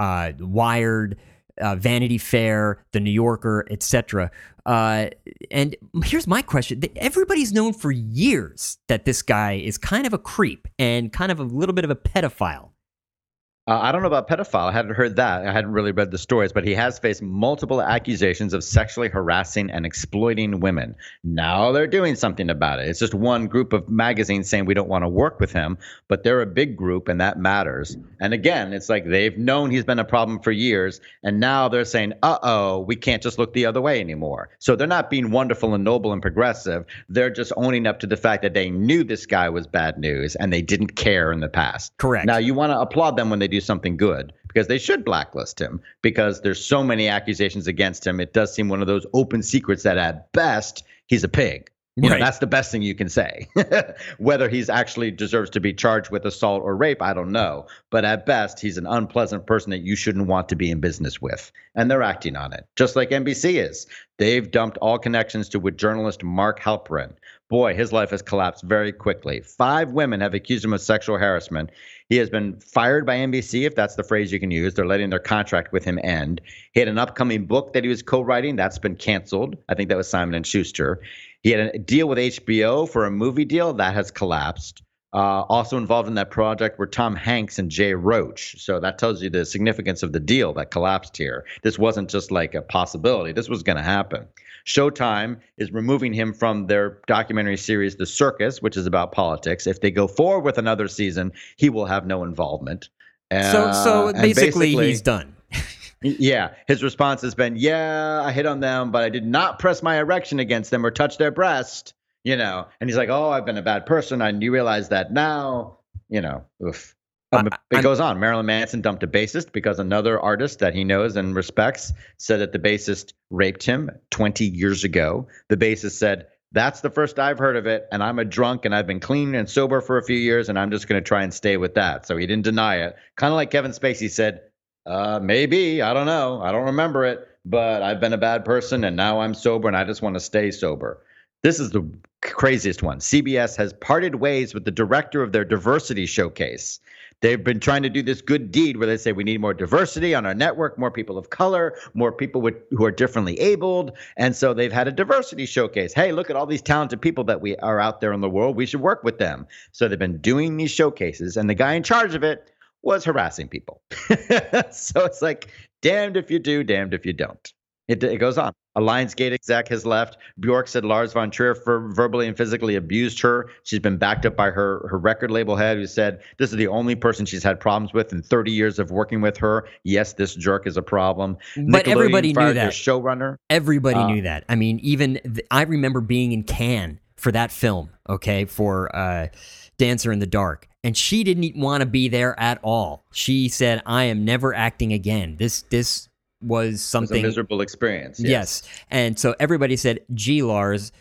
Speaker 1: Wired, Vanity Fair, The New Yorker, etc. And here's my question. Everybody's known for years that this guy is kind of a creep and kind of a little bit of a pedophile.
Speaker 2: I don't know about pedophile. I hadn't heard that. I hadn't really read the stories, but he has faced multiple accusations of sexually harassing and exploiting women. Now they're doing something about it. It's just one group of magazines saying we don't want to work with him, but they're a big group and that matters. And again, it's like they've known he's been a problem for years, and now they're saying, we can't just look the other way anymore. So they're not being wonderful and noble and progressive. They're just owning up to the fact that they knew this guy was bad news and they didn't care in the past.
Speaker 1: Correct.
Speaker 2: Now you want to applaud them when they do something good because they should blacklist him because there's so many accusations against him. It does seem one of those open secrets that at best he's a pig. That's the best thing you can say. Whether he's actually deserves to be charged with assault or rape, I don't know. But at best, he's an unpleasant person that you shouldn't want to be in business with. And they're acting on it, just like NBC is. They've dumped all connections with journalist Mark Halperin. Boy, his life has collapsed very quickly. 5 women have accused him of sexual harassment. He has been fired by NBC, if that's the phrase you can use. They're letting their contract with him end. He had an upcoming book that he was co-writing. That's been canceled. I think that was Simon & Schuster. He had a deal with HBO for a movie deal. That has collapsed. Also involved in that project were Tom Hanks and Jay Roach. So that tells you the significance of the deal that collapsed here. This wasn't just like a possibility. This was going to happen. Showtime is removing him from their documentary series, The Circus, which is about politics. If they go forward with another season, he will have no involvement.
Speaker 1: So basically he's done.
Speaker 2: Yeah. His response has been, I hit on them, but I did not press my erection against them or touch their breast, and he's like, I've been a bad person. You realize that now, oof. It goes on. Marilyn Manson dumped a bassist because another artist that he knows and respects said that the bassist raped him 20 years ago. The bassist said, that's the first I've heard of it, and I'm a drunk, and I've been clean and sober for a few years, and I'm just going to try and stay with that. So he didn't deny it. Kind of like Kevin Spacey said, maybe, I don't know. I don't remember it, but I've been a bad person, and now I'm sober, and I just want to stay sober. This is the craziest one. CBS has parted ways with the director of their diversity showcase. They've been trying to do this good deed where they say we need more diversity on our network, more people of color, more people who are differently abled. And so they've had a diversity showcase. Hey, look at all these talented people that we are out there in the world. We should work with them. So they've been doing these showcases, and the guy in charge of it was harassing people. So it's like, damned if you do, damned if you don't. It goes on. A Lionsgate exec has left. Bjork said Lars von Trier verbally and physically abused her. She's been backed up by her record label head, who said this is the only person she's had problems with in 30 years of working with her. Yes, this jerk is a problem.
Speaker 1: But everybody knew that.
Speaker 2: Showrunner.
Speaker 1: Everybody knew that. I mean, I remember being in Cannes for that film, for Dancer in the Dark. And she didn't want to be there at all. She said, I am never acting again. This was something.
Speaker 2: It was a miserable experience.
Speaker 1: Yes. And so everybody said, gee, Lars,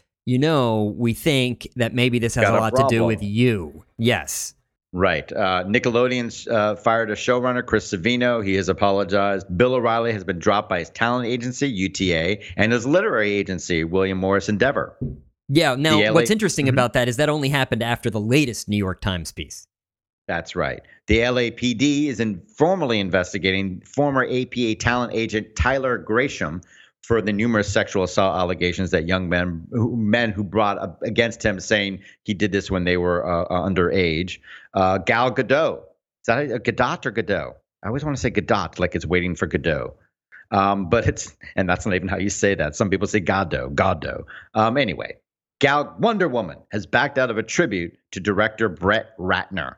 Speaker 1: we think that maybe this has a lot to do with you. Yes.
Speaker 2: Right. Nickelodeon's fired a showrunner, Chris Savino. He has apologized. Bill O'Reilly has been dropped by his talent agency, UTA, and his literary agency, William Morris Endeavor.
Speaker 1: Yeah. Now, what's interesting about that is that only happened after the latest New York Times piece.
Speaker 2: That's right. The LAPD is formally investigating former APA talent agent Tyler Gresham for the numerous sexual assault allegations that young men who brought up against him, saying he did this when they were underage. Gal Gadot. Is that Gadot or Godot? I always want to say Gadot, like it's waiting for Godot. But and that's not even how you say that. Some people say Godot. Anyway, Wonder Woman has backed out of a tribute to director Brett Ratner.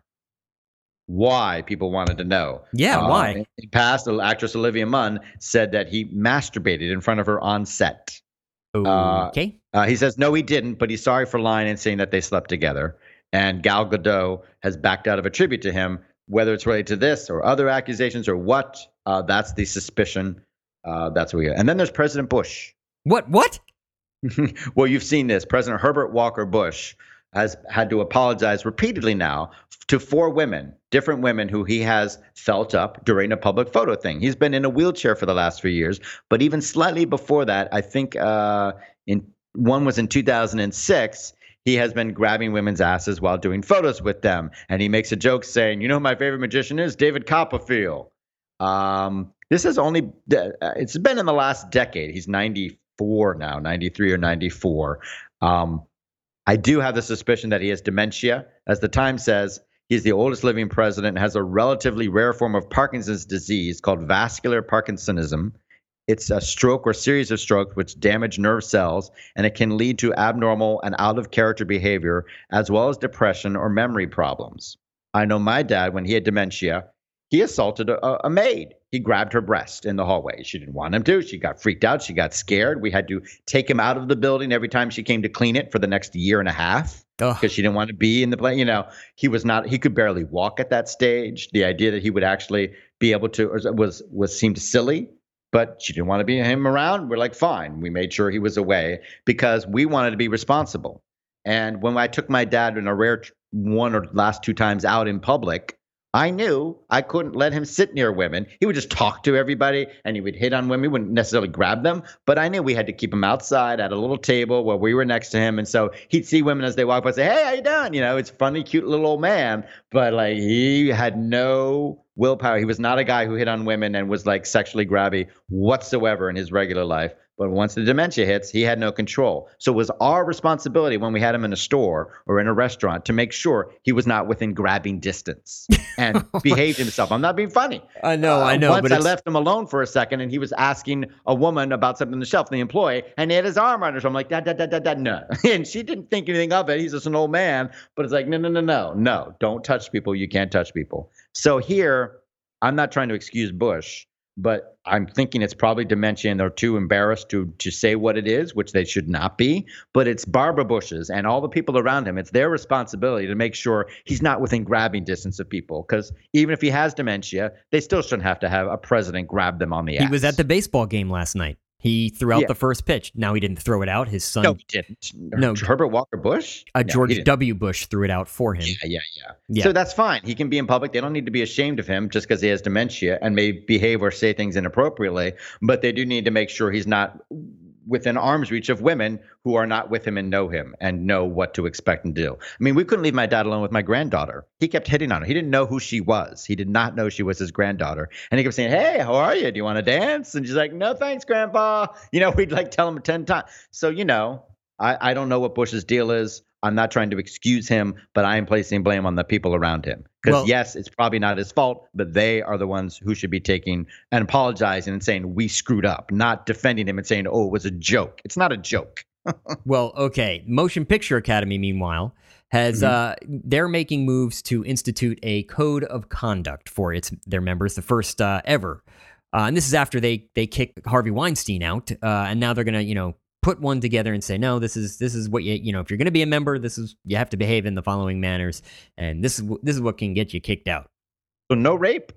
Speaker 2: Why, people wanted to know.
Speaker 1: Yeah, why?
Speaker 2: In the past, the actress Olivia Munn said that he masturbated in front of her on set.
Speaker 1: Okay.
Speaker 2: He says, no, he didn't, but he's sorry for lying and saying that they slept together. And Gal Gadot has backed out of a tribute to him, whether it's related to this or other accusations or what. That's the suspicion. That's what we get. And then there's President Bush.
Speaker 1: What?
Speaker 2: Well, you've seen this. President Herbert Walker Bush has had to apologize repeatedly now to 4 women, different women who he has felt up during a public photo thing. He's been in a wheelchair for the last few years, but even slightly before that, I think one was in 2006. He has been grabbing women's asses while doing photos with them. And he makes a joke saying, you know who my favorite magician is? David Copperfield. This has only, it's been in the last decade. He's 94 now, 93 or 94. I do have the suspicion that he has dementia. As the Times says, he's the oldest living president and has a relatively rare form of Parkinson's disease called vascular Parkinsonism. It's a stroke or series of strokes which damage nerve cells, and it can lead to abnormal and out-of-character behavior, as well as depression or memory problems. I know my dad, when he had dementia, he assaulted a maid. He grabbed her breast in the hallway. She didn't want him to. She got freaked out. She got scared. We had to take him out of the building every time she came to clean it for the next year and a half because she didn't want to be in the place. You know, he could barely walk at that stage. The idea that he would actually be able to was seemed silly. But she didn't want to be him around. We're like, fine. We made sure he was away because we wanted to be responsible. And when I took my dad in a rare one or last 2 times out in public, I knew I couldn't let him sit near women. He would just talk to everybody and he would hit on women. He wouldn't necessarily grab them, but I knew we had to keep him outside at a little table where we were next to him. And so he'd see women as they walk by and say, hey, how you doing? You know, it's funny, cute little old man, but like he had no willpower. He was not a guy who hit on women and was like sexually grabby whatsoever in his regular life. But once the dementia hits, he had no control. So it was our responsibility when we had him in a store or in a restaurant to make sure he was not within grabbing distance and behaved himself. I'm not being funny.
Speaker 1: I know.
Speaker 2: Once
Speaker 1: but
Speaker 2: I left him alone for a second and he was asking a woman about something on the shelf, the employee, and he had his arm around her. So I'm like, no. And she didn't think anything of it. He's just an old man. But it's like, no, don't touch people. You can't touch people. So here, I'm not trying to excuse Bush, but I'm thinking it's probably dementia and they're too embarrassed to say what it is, which they should not be. But it's Barbara Bush's and all the people around him. It's their responsibility to make sure he's not within grabbing distance of people. Because even if he has dementia, they still shouldn't have to have a president grab them on the ass.
Speaker 1: He was at the baseball game last night. He threw out the first pitch. Now he didn't throw it out. His son.
Speaker 2: No, he didn't. No, Herbert Walker Bush?
Speaker 1: George W. Bush threw it out for him.
Speaker 2: Yeah. So that's fine. He can be in public. They don't need to be ashamed of him just because he has dementia and may behave or say things inappropriately. But they do need to make sure he's not within arm's reach of women who are not with him and know what to expect and do. I mean, we couldn't leave my dad alone with my granddaughter. He kept hitting on her. He didn't know who she was. He did not know she was his granddaughter. And he kept saying, hey, how are you? Do you want to dance? And she's like, no, thanks, Grandpa. You know, we'd like tell him 10 times. So, you know, I don't know what Bush's deal is. I'm not trying to excuse him, but I am placing blame on the people around him. Because yes, it's probably not his fault, but they are the ones who should be taking and apologizing and saying we screwed up, not defending him and saying, oh, it was a joke. It's not a joke.
Speaker 1: Well, okay. Motion Picture Academy, meanwhile, has they're making moves to institute a code of conduct for their members, the first ever. And this is after they kicked Harvey Weinstein out, and now they're going to, put one together and say, no, this is what if you're going to be a member, you have to behave in the following manners, and this is what can get you kicked out.
Speaker 2: So no rape?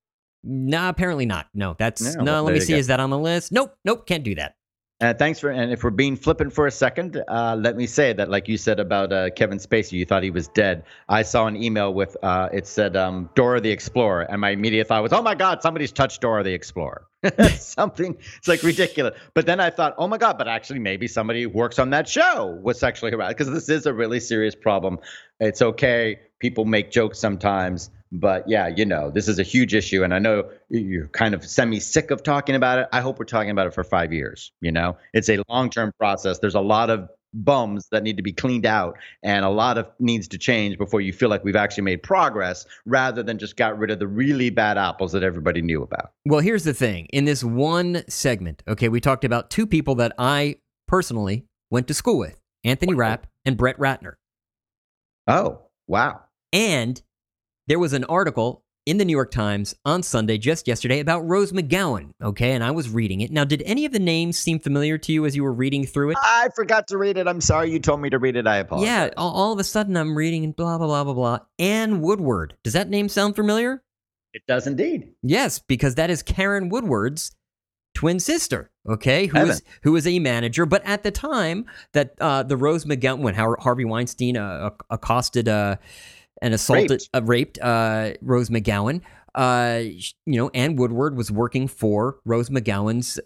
Speaker 1: Nah, apparently not. No, let me see. Is that on the list? Nope, can't do that.
Speaker 2: And if we're being flippant for a second, let me say that, like you said about Kevin Spacey, you thought he was dead. I saw an email with, it said Dora the Explorer, and my immediate thought was, oh my God, somebody's touched Dora the Explorer. Something, it's like ridiculous. But then I thought, oh my God, but actually maybe somebody who works on that show was sexually harassed, because this is a really serious problem. It's okay. People make jokes sometimes. But yeah, this is a huge issue. And I know you're kind of semi-sick of talking about it. I hope we're talking about it for 5 years. It's a long-term process. There's a lot of bums that need to be cleaned out and a lot of needs to change before you feel like we've actually made progress, rather than just got rid of the really bad apples that everybody knew about.
Speaker 1: Well, here's the thing. In this one segment, okay, we talked about 2 people that I personally went to school with, Anthony Rapp and Brett Ratner.
Speaker 2: Oh, wow.
Speaker 1: And there was an article in the New York Times on Sunday, just yesterday, about Rose McGowan. Okay, and I was reading it. Now, did any of the names seem familiar to you as you were reading through it?
Speaker 2: I forgot to read it. I'm sorry you told me to read it. I apologize.
Speaker 1: Yeah, all of a sudden I'm reading and blah, blah, blah, blah, blah. Ann Woodward. Does that name sound familiar?
Speaker 2: It does indeed.
Speaker 1: Yes, because that is Karen Woodward's twin sister, okay, who is a manager. But at the time that the Rose McGowan, when Harvey Weinstein accosted and assaulted, raped Rose McGowan, Ann Woodward was working for Rose McGowan's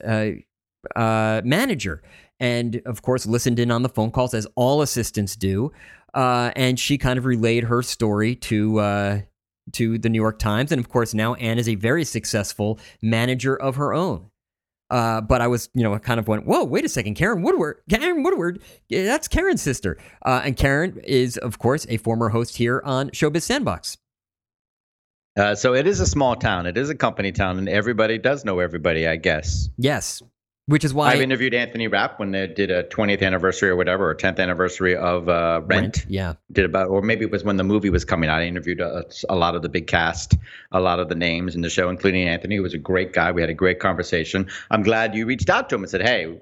Speaker 1: manager, and of course listened in on the phone calls, as all assistants do, and she kind of relayed her story to the New York Times, and of course now Ann is a very successful manager of her own. But I was, kind of went, whoa, wait a second, Karen Woodward, yeah, that's Karen's sister. And Karen is, of course, a former host here on Showbiz Sandbox.
Speaker 2: So it is a small town. It is a company town, and everybody does know everybody, I guess.
Speaker 1: Yes, which is why
Speaker 2: I've interviewed Anthony Rapp when they did a 20th anniversary or whatever, or 10th anniversary of Rent.
Speaker 1: Yeah,
Speaker 2: or maybe it was when the movie was coming out. I interviewed a lot of the big cast, a lot of the names in the show, including Anthony, who was a great guy. We had a great conversation. I'm glad you reached out to him and said, "Hey,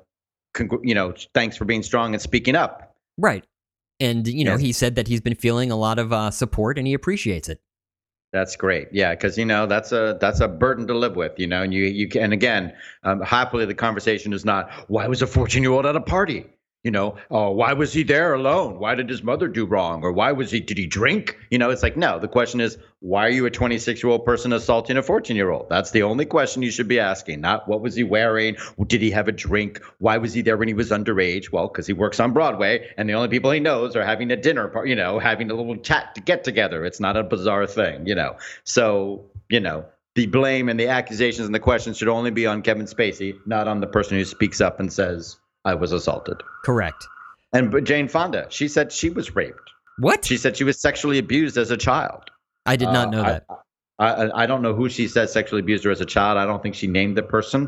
Speaker 2: thanks for being strong and speaking up."
Speaker 1: Right, and he said that he's been feeling a lot of support, and he appreciates it.
Speaker 2: That's great. Yeah, because that's a burden to live with. And you can, and again, happily the conversation is not, why was a 14-year-old at a party? Why was he there alone? Why did his mother do wrong? Or did he drink? It's like, no, the question is, why are you a 26-year-old person assaulting a 14-year-old? That's the only question you should be asking, not what was he wearing? Did he have a drink? Why was he there when he was underage? Well, because he works on Broadway and the only people he knows are having a dinner party, having a little chat to get together. It's not a bizarre thing, So, the blame and the accusations and the questions should only be on Kevin Spacey, not on the person who speaks up and says, I was assaulted.
Speaker 1: Correct.
Speaker 2: But Jane Fonda, she said she was raped.
Speaker 1: What?
Speaker 2: She said she was sexually abused as a child.
Speaker 1: I did not know that.
Speaker 2: I don't know who she said sexually abused her as a child. I don't think she named the person,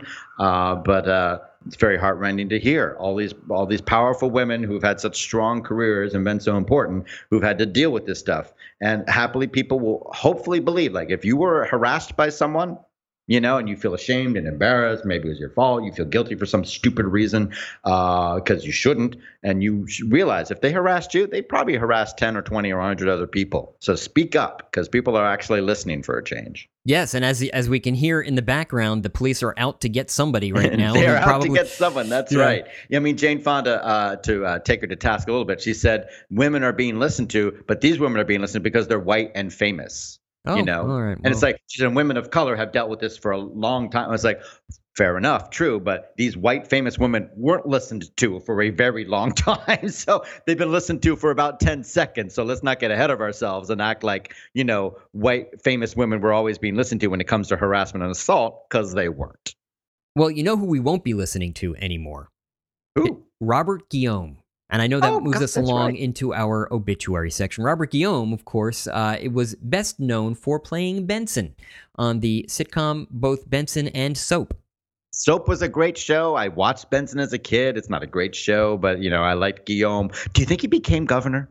Speaker 2: but it's very heartrending to hear all these powerful women who've had such strong careers and been so important, who've had to deal with this stuff. And happily, people will hopefully believe, like, if you were harassed by someone, and you feel ashamed and embarrassed, maybe it was your fault, you feel guilty for some stupid reason because you shouldn't, and you realize if they harassed you, they probably harassed 10 or 20 or 100 other people. So speak up, because people are actually listening for a change.
Speaker 1: Yes, and as we can hear in the background, the police are out to get somebody right now.
Speaker 2: They're out to get someone, that's right. I mean, Jane Fonda, to take her to task a little bit, she said women are being listened to, but these women are being listened to because they're white and famous.
Speaker 1: Oh, all right.
Speaker 2: And it's like, she said, women of color have dealt with this for a long time. I was like, fair enough, true, but these white famous women weren't listened to for a very long time. So they've been listened to for about 10 seconds. So let's not get ahead of ourselves and act like, white famous women were always being listened to when it comes to harassment and assault, because they weren't.
Speaker 1: Well, you know who we won't be listening to anymore?
Speaker 2: Who?
Speaker 1: Robert Guillaume. And I know that moves us along into our obituary section. Robert Guillaume, of course, it was best known for playing Benson on the sitcom both Benson and Soap.
Speaker 2: Soap was a great show. I watched Benson as a kid. It's not a great show, but, I liked Guillaume. Do you think he became governor?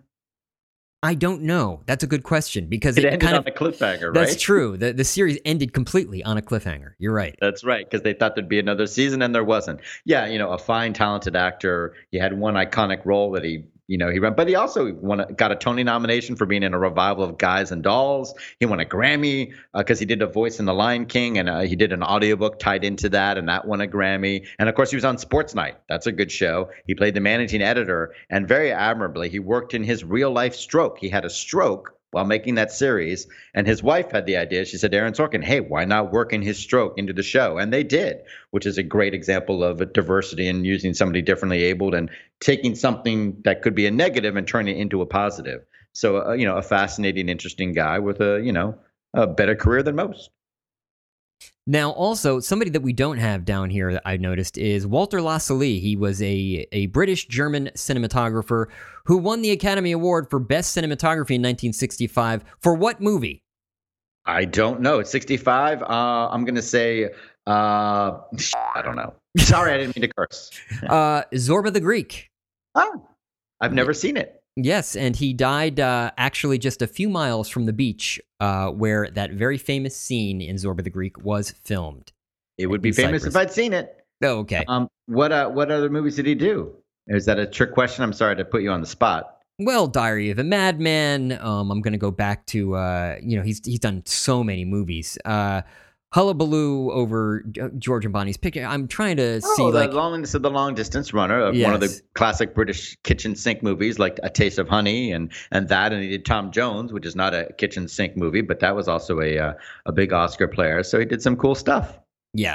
Speaker 1: I don't know. That's a good question, because
Speaker 2: it ended on a cliffhanger, right?
Speaker 1: That's true. The series ended completely on a cliffhanger. You're right.
Speaker 2: That's right, because they thought there'd be another season, and there wasn't. Yeah, a fine, talented actor. He had one iconic role that he ran, but he also got a Tony nomination for being in a revival of Guys and Dolls. He won a Grammy because he did a voice in The Lion King, and he did an audiobook tied into that, and that won a Grammy. And of course, he was on Sports Night. That's a good show. He played the managing editor, and very admirably, he worked in his real life stroke. He had a stroke while making that series, and his wife had the idea. She said, Aaron Sorkin, hey, why not work in his stroke into the show? And they did, which is a great example of diversity and using somebody differently abled and taking something that could be a negative and turning it into a positive. So, a fascinating, interesting guy with a better career than most.
Speaker 1: Now, also, somebody that we don't have down here that I've noticed is Walter Lassalle. He was a British-German cinematographer who won the Academy Award for Best Cinematography in 1965. For what movie?
Speaker 2: I don't know. It's 65. I'm going to say, I don't know. Sorry, I didn't mean to curse.
Speaker 1: Zorba the Greek.
Speaker 2: Oh, I've never seen it.
Speaker 1: Yes, and he died actually just a few miles from the beach where that very famous scene in Zorba the Greek was filmed.
Speaker 2: It would be famous if I'd seen it.
Speaker 1: Oh, okay.
Speaker 2: What other movies did he do? Is that a trick question? I'm sorry to put you on the spot.
Speaker 1: Well, Diary of a Madman. I'm going to go back to he's done so many movies. Hullabaloo over George and Bonnie's Picture. I'm trying to see
Speaker 2: the Loneliness of the Long Distance Runner, one of the classic British kitchen sink movies, like A Taste of Honey and that. And he did Tom Jones, which is not a kitchen sink movie, but that was also a big Oscar player. So he did some cool stuff.
Speaker 1: Yeah.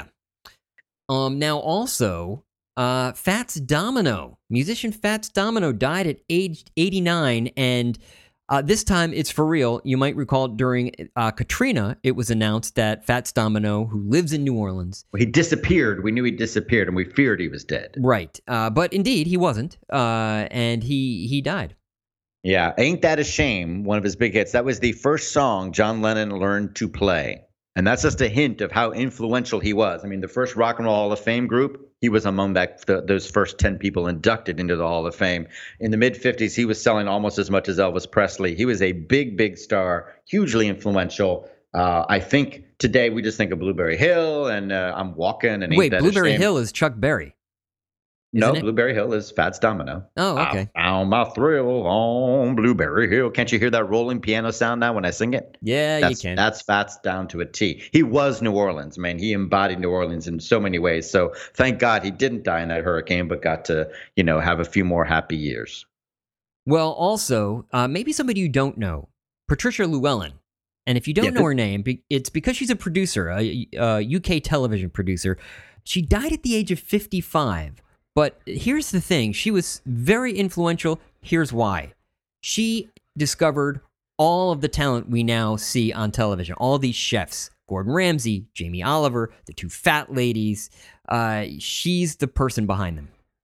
Speaker 1: Now also, Fats Domino, musician Fats Domino died at age 89, and this time it's for real. You might recall during Katrina, it was announced that Fats Domino, who lives in New Orleans,
Speaker 2: he disappeared. We knew he disappeared, and we feared he was dead.
Speaker 1: Right, but indeed he wasn't, and he died.
Speaker 2: Yeah, Ain't That a Shame? One of his big hits. That was the first song John Lennon learned to play. And that's just a hint of how influential he was. I mean, the first Rock and Roll Hall of Fame group, he was among those first 10 people inducted into the Hall of Fame. In the mid-'50s, he was selling almost as much as Elvis Presley. He was a big, big star, hugely influential. I think today we just think of Blueberry Hill and I'm Walking. And
Speaker 1: Wait, Blueberry Hill is Chuck Berry.
Speaker 2: No, Blueberry Hill is Fats Domino.
Speaker 1: Oh, okay.
Speaker 2: I found my thrill on Blueberry Hill. Can't you hear that rolling piano sound now when I sing it?
Speaker 1: Yeah, you can.
Speaker 2: That's Fats down to a T. He was New Orleans, man. He embodied New Orleans in so many ways. So thank God he didn't die in that hurricane, but got to, have a few more happy years.
Speaker 1: Well, also, maybe somebody you don't know, Patricia Llewellyn. And if you don't know her name, it's because she's a producer, a UK television producer. She died at the age of 55. But here's the thing. She was very influential. Here's why. She discovered all of the talent we now see on television. All these chefs, Gordon Ramsay, Jamie Oliver, the two fat ladies. She's the person behind them.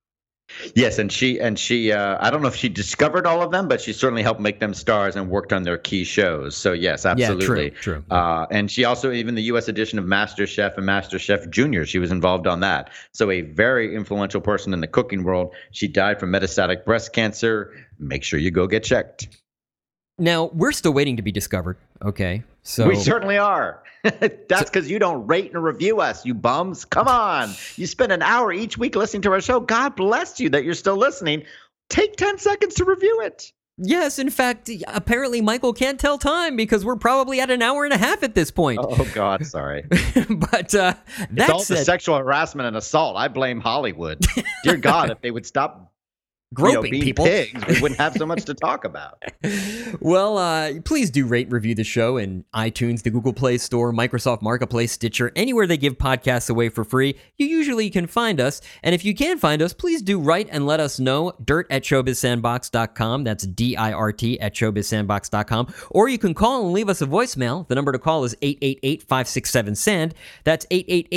Speaker 2: Yes, and she I don't know if she discovered all of them, but she certainly helped make them stars and worked on their key shows. So yes, absolutely.
Speaker 1: Yeah, true.
Speaker 2: And she also, even the U.S. edition of MasterChef and MasterChef Junior, she was involved on that. So a very influential person in the cooking world. She died from metastatic breast cancer. Make sure you go get checked.
Speaker 1: Now, we're still waiting to be discovered, okay? So
Speaker 2: we certainly are. That's because you don't rate and review us, you bums. Come on. You spend an hour each week listening to our show. God bless you that you're still listening. Take 10 seconds to review it.
Speaker 1: Yes, in fact, apparently Michael can't tell time because we're probably at an hour and a half at this point.
Speaker 2: Oh, God, sorry.
Speaker 1: But
Speaker 2: it's all the sexual harassment and assault. I blame Hollywood. Dear God, if they would stop
Speaker 1: groping
Speaker 2: being
Speaker 1: people,
Speaker 2: pigs, we wouldn't have so much to talk about.
Speaker 1: Well, please do rate and review the show in iTunes, the Google Play Store, Microsoft Marketplace, Stitcher, anywhere they give podcasts away for free. You usually can find us. And if you can find us, please do write and let us know. dirt@showbizsandbox.com. That's DIRT@showbizsandbox.com. Or you can call and leave us a voicemail. The number to call is 888-567-SAND. That's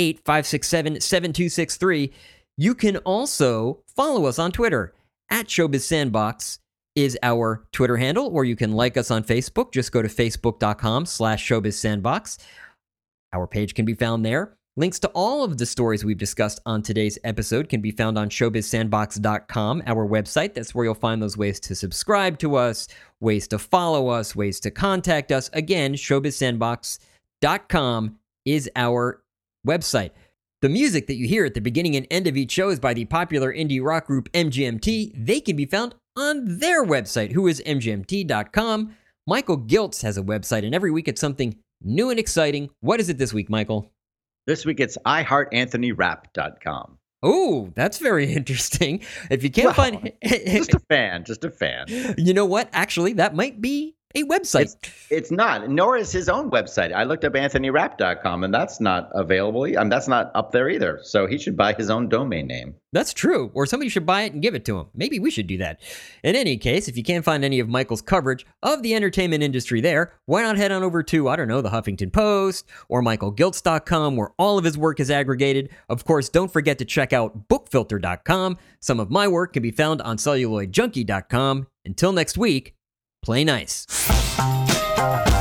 Speaker 1: 888-567-7263. You can also follow us on Twitter. @ShowbizSandbox is our Twitter handle, or you can like us on Facebook. Just go to facebook.com/ShowbizSandbox. Our page can be found there. Links to all of the stories we've discussed on today's episode can be found on showbizsandbox.com, our website. That's where you'll find those ways to subscribe to us, ways to follow us, ways to contact us. Again, showbizsandbox.com is our website. The music that you hear at the beginning and end of each show is by the popular indie rock group MGMT. They can be found on their website, who is mgmt.com. Michael Giltz has a website, and every week it's something new and exciting. What is it this week, Michael?
Speaker 2: This week it's iHeartAnthonyRap.com.
Speaker 1: Oh, that's very interesting. If you can't find...
Speaker 2: just a fan.
Speaker 1: You know what? Actually, that might be a website.
Speaker 2: It's not, nor is his own website. I looked up AnthonyRap.com, and that's not available. That's not up there either. So he should buy his own domain name.
Speaker 1: That's true. Or somebody should buy it and give it to him. Maybe we should do that. In any case, if you can't find any of Michael's coverage of the entertainment industry there, why not head on over to, the Huffington Post or michaelgiltz.com, where all of his work is aggregated. Of course, don't forget to check out bookfilter.com. Some of my work can be found on celluloidjunkie.com. Until next week, play nice.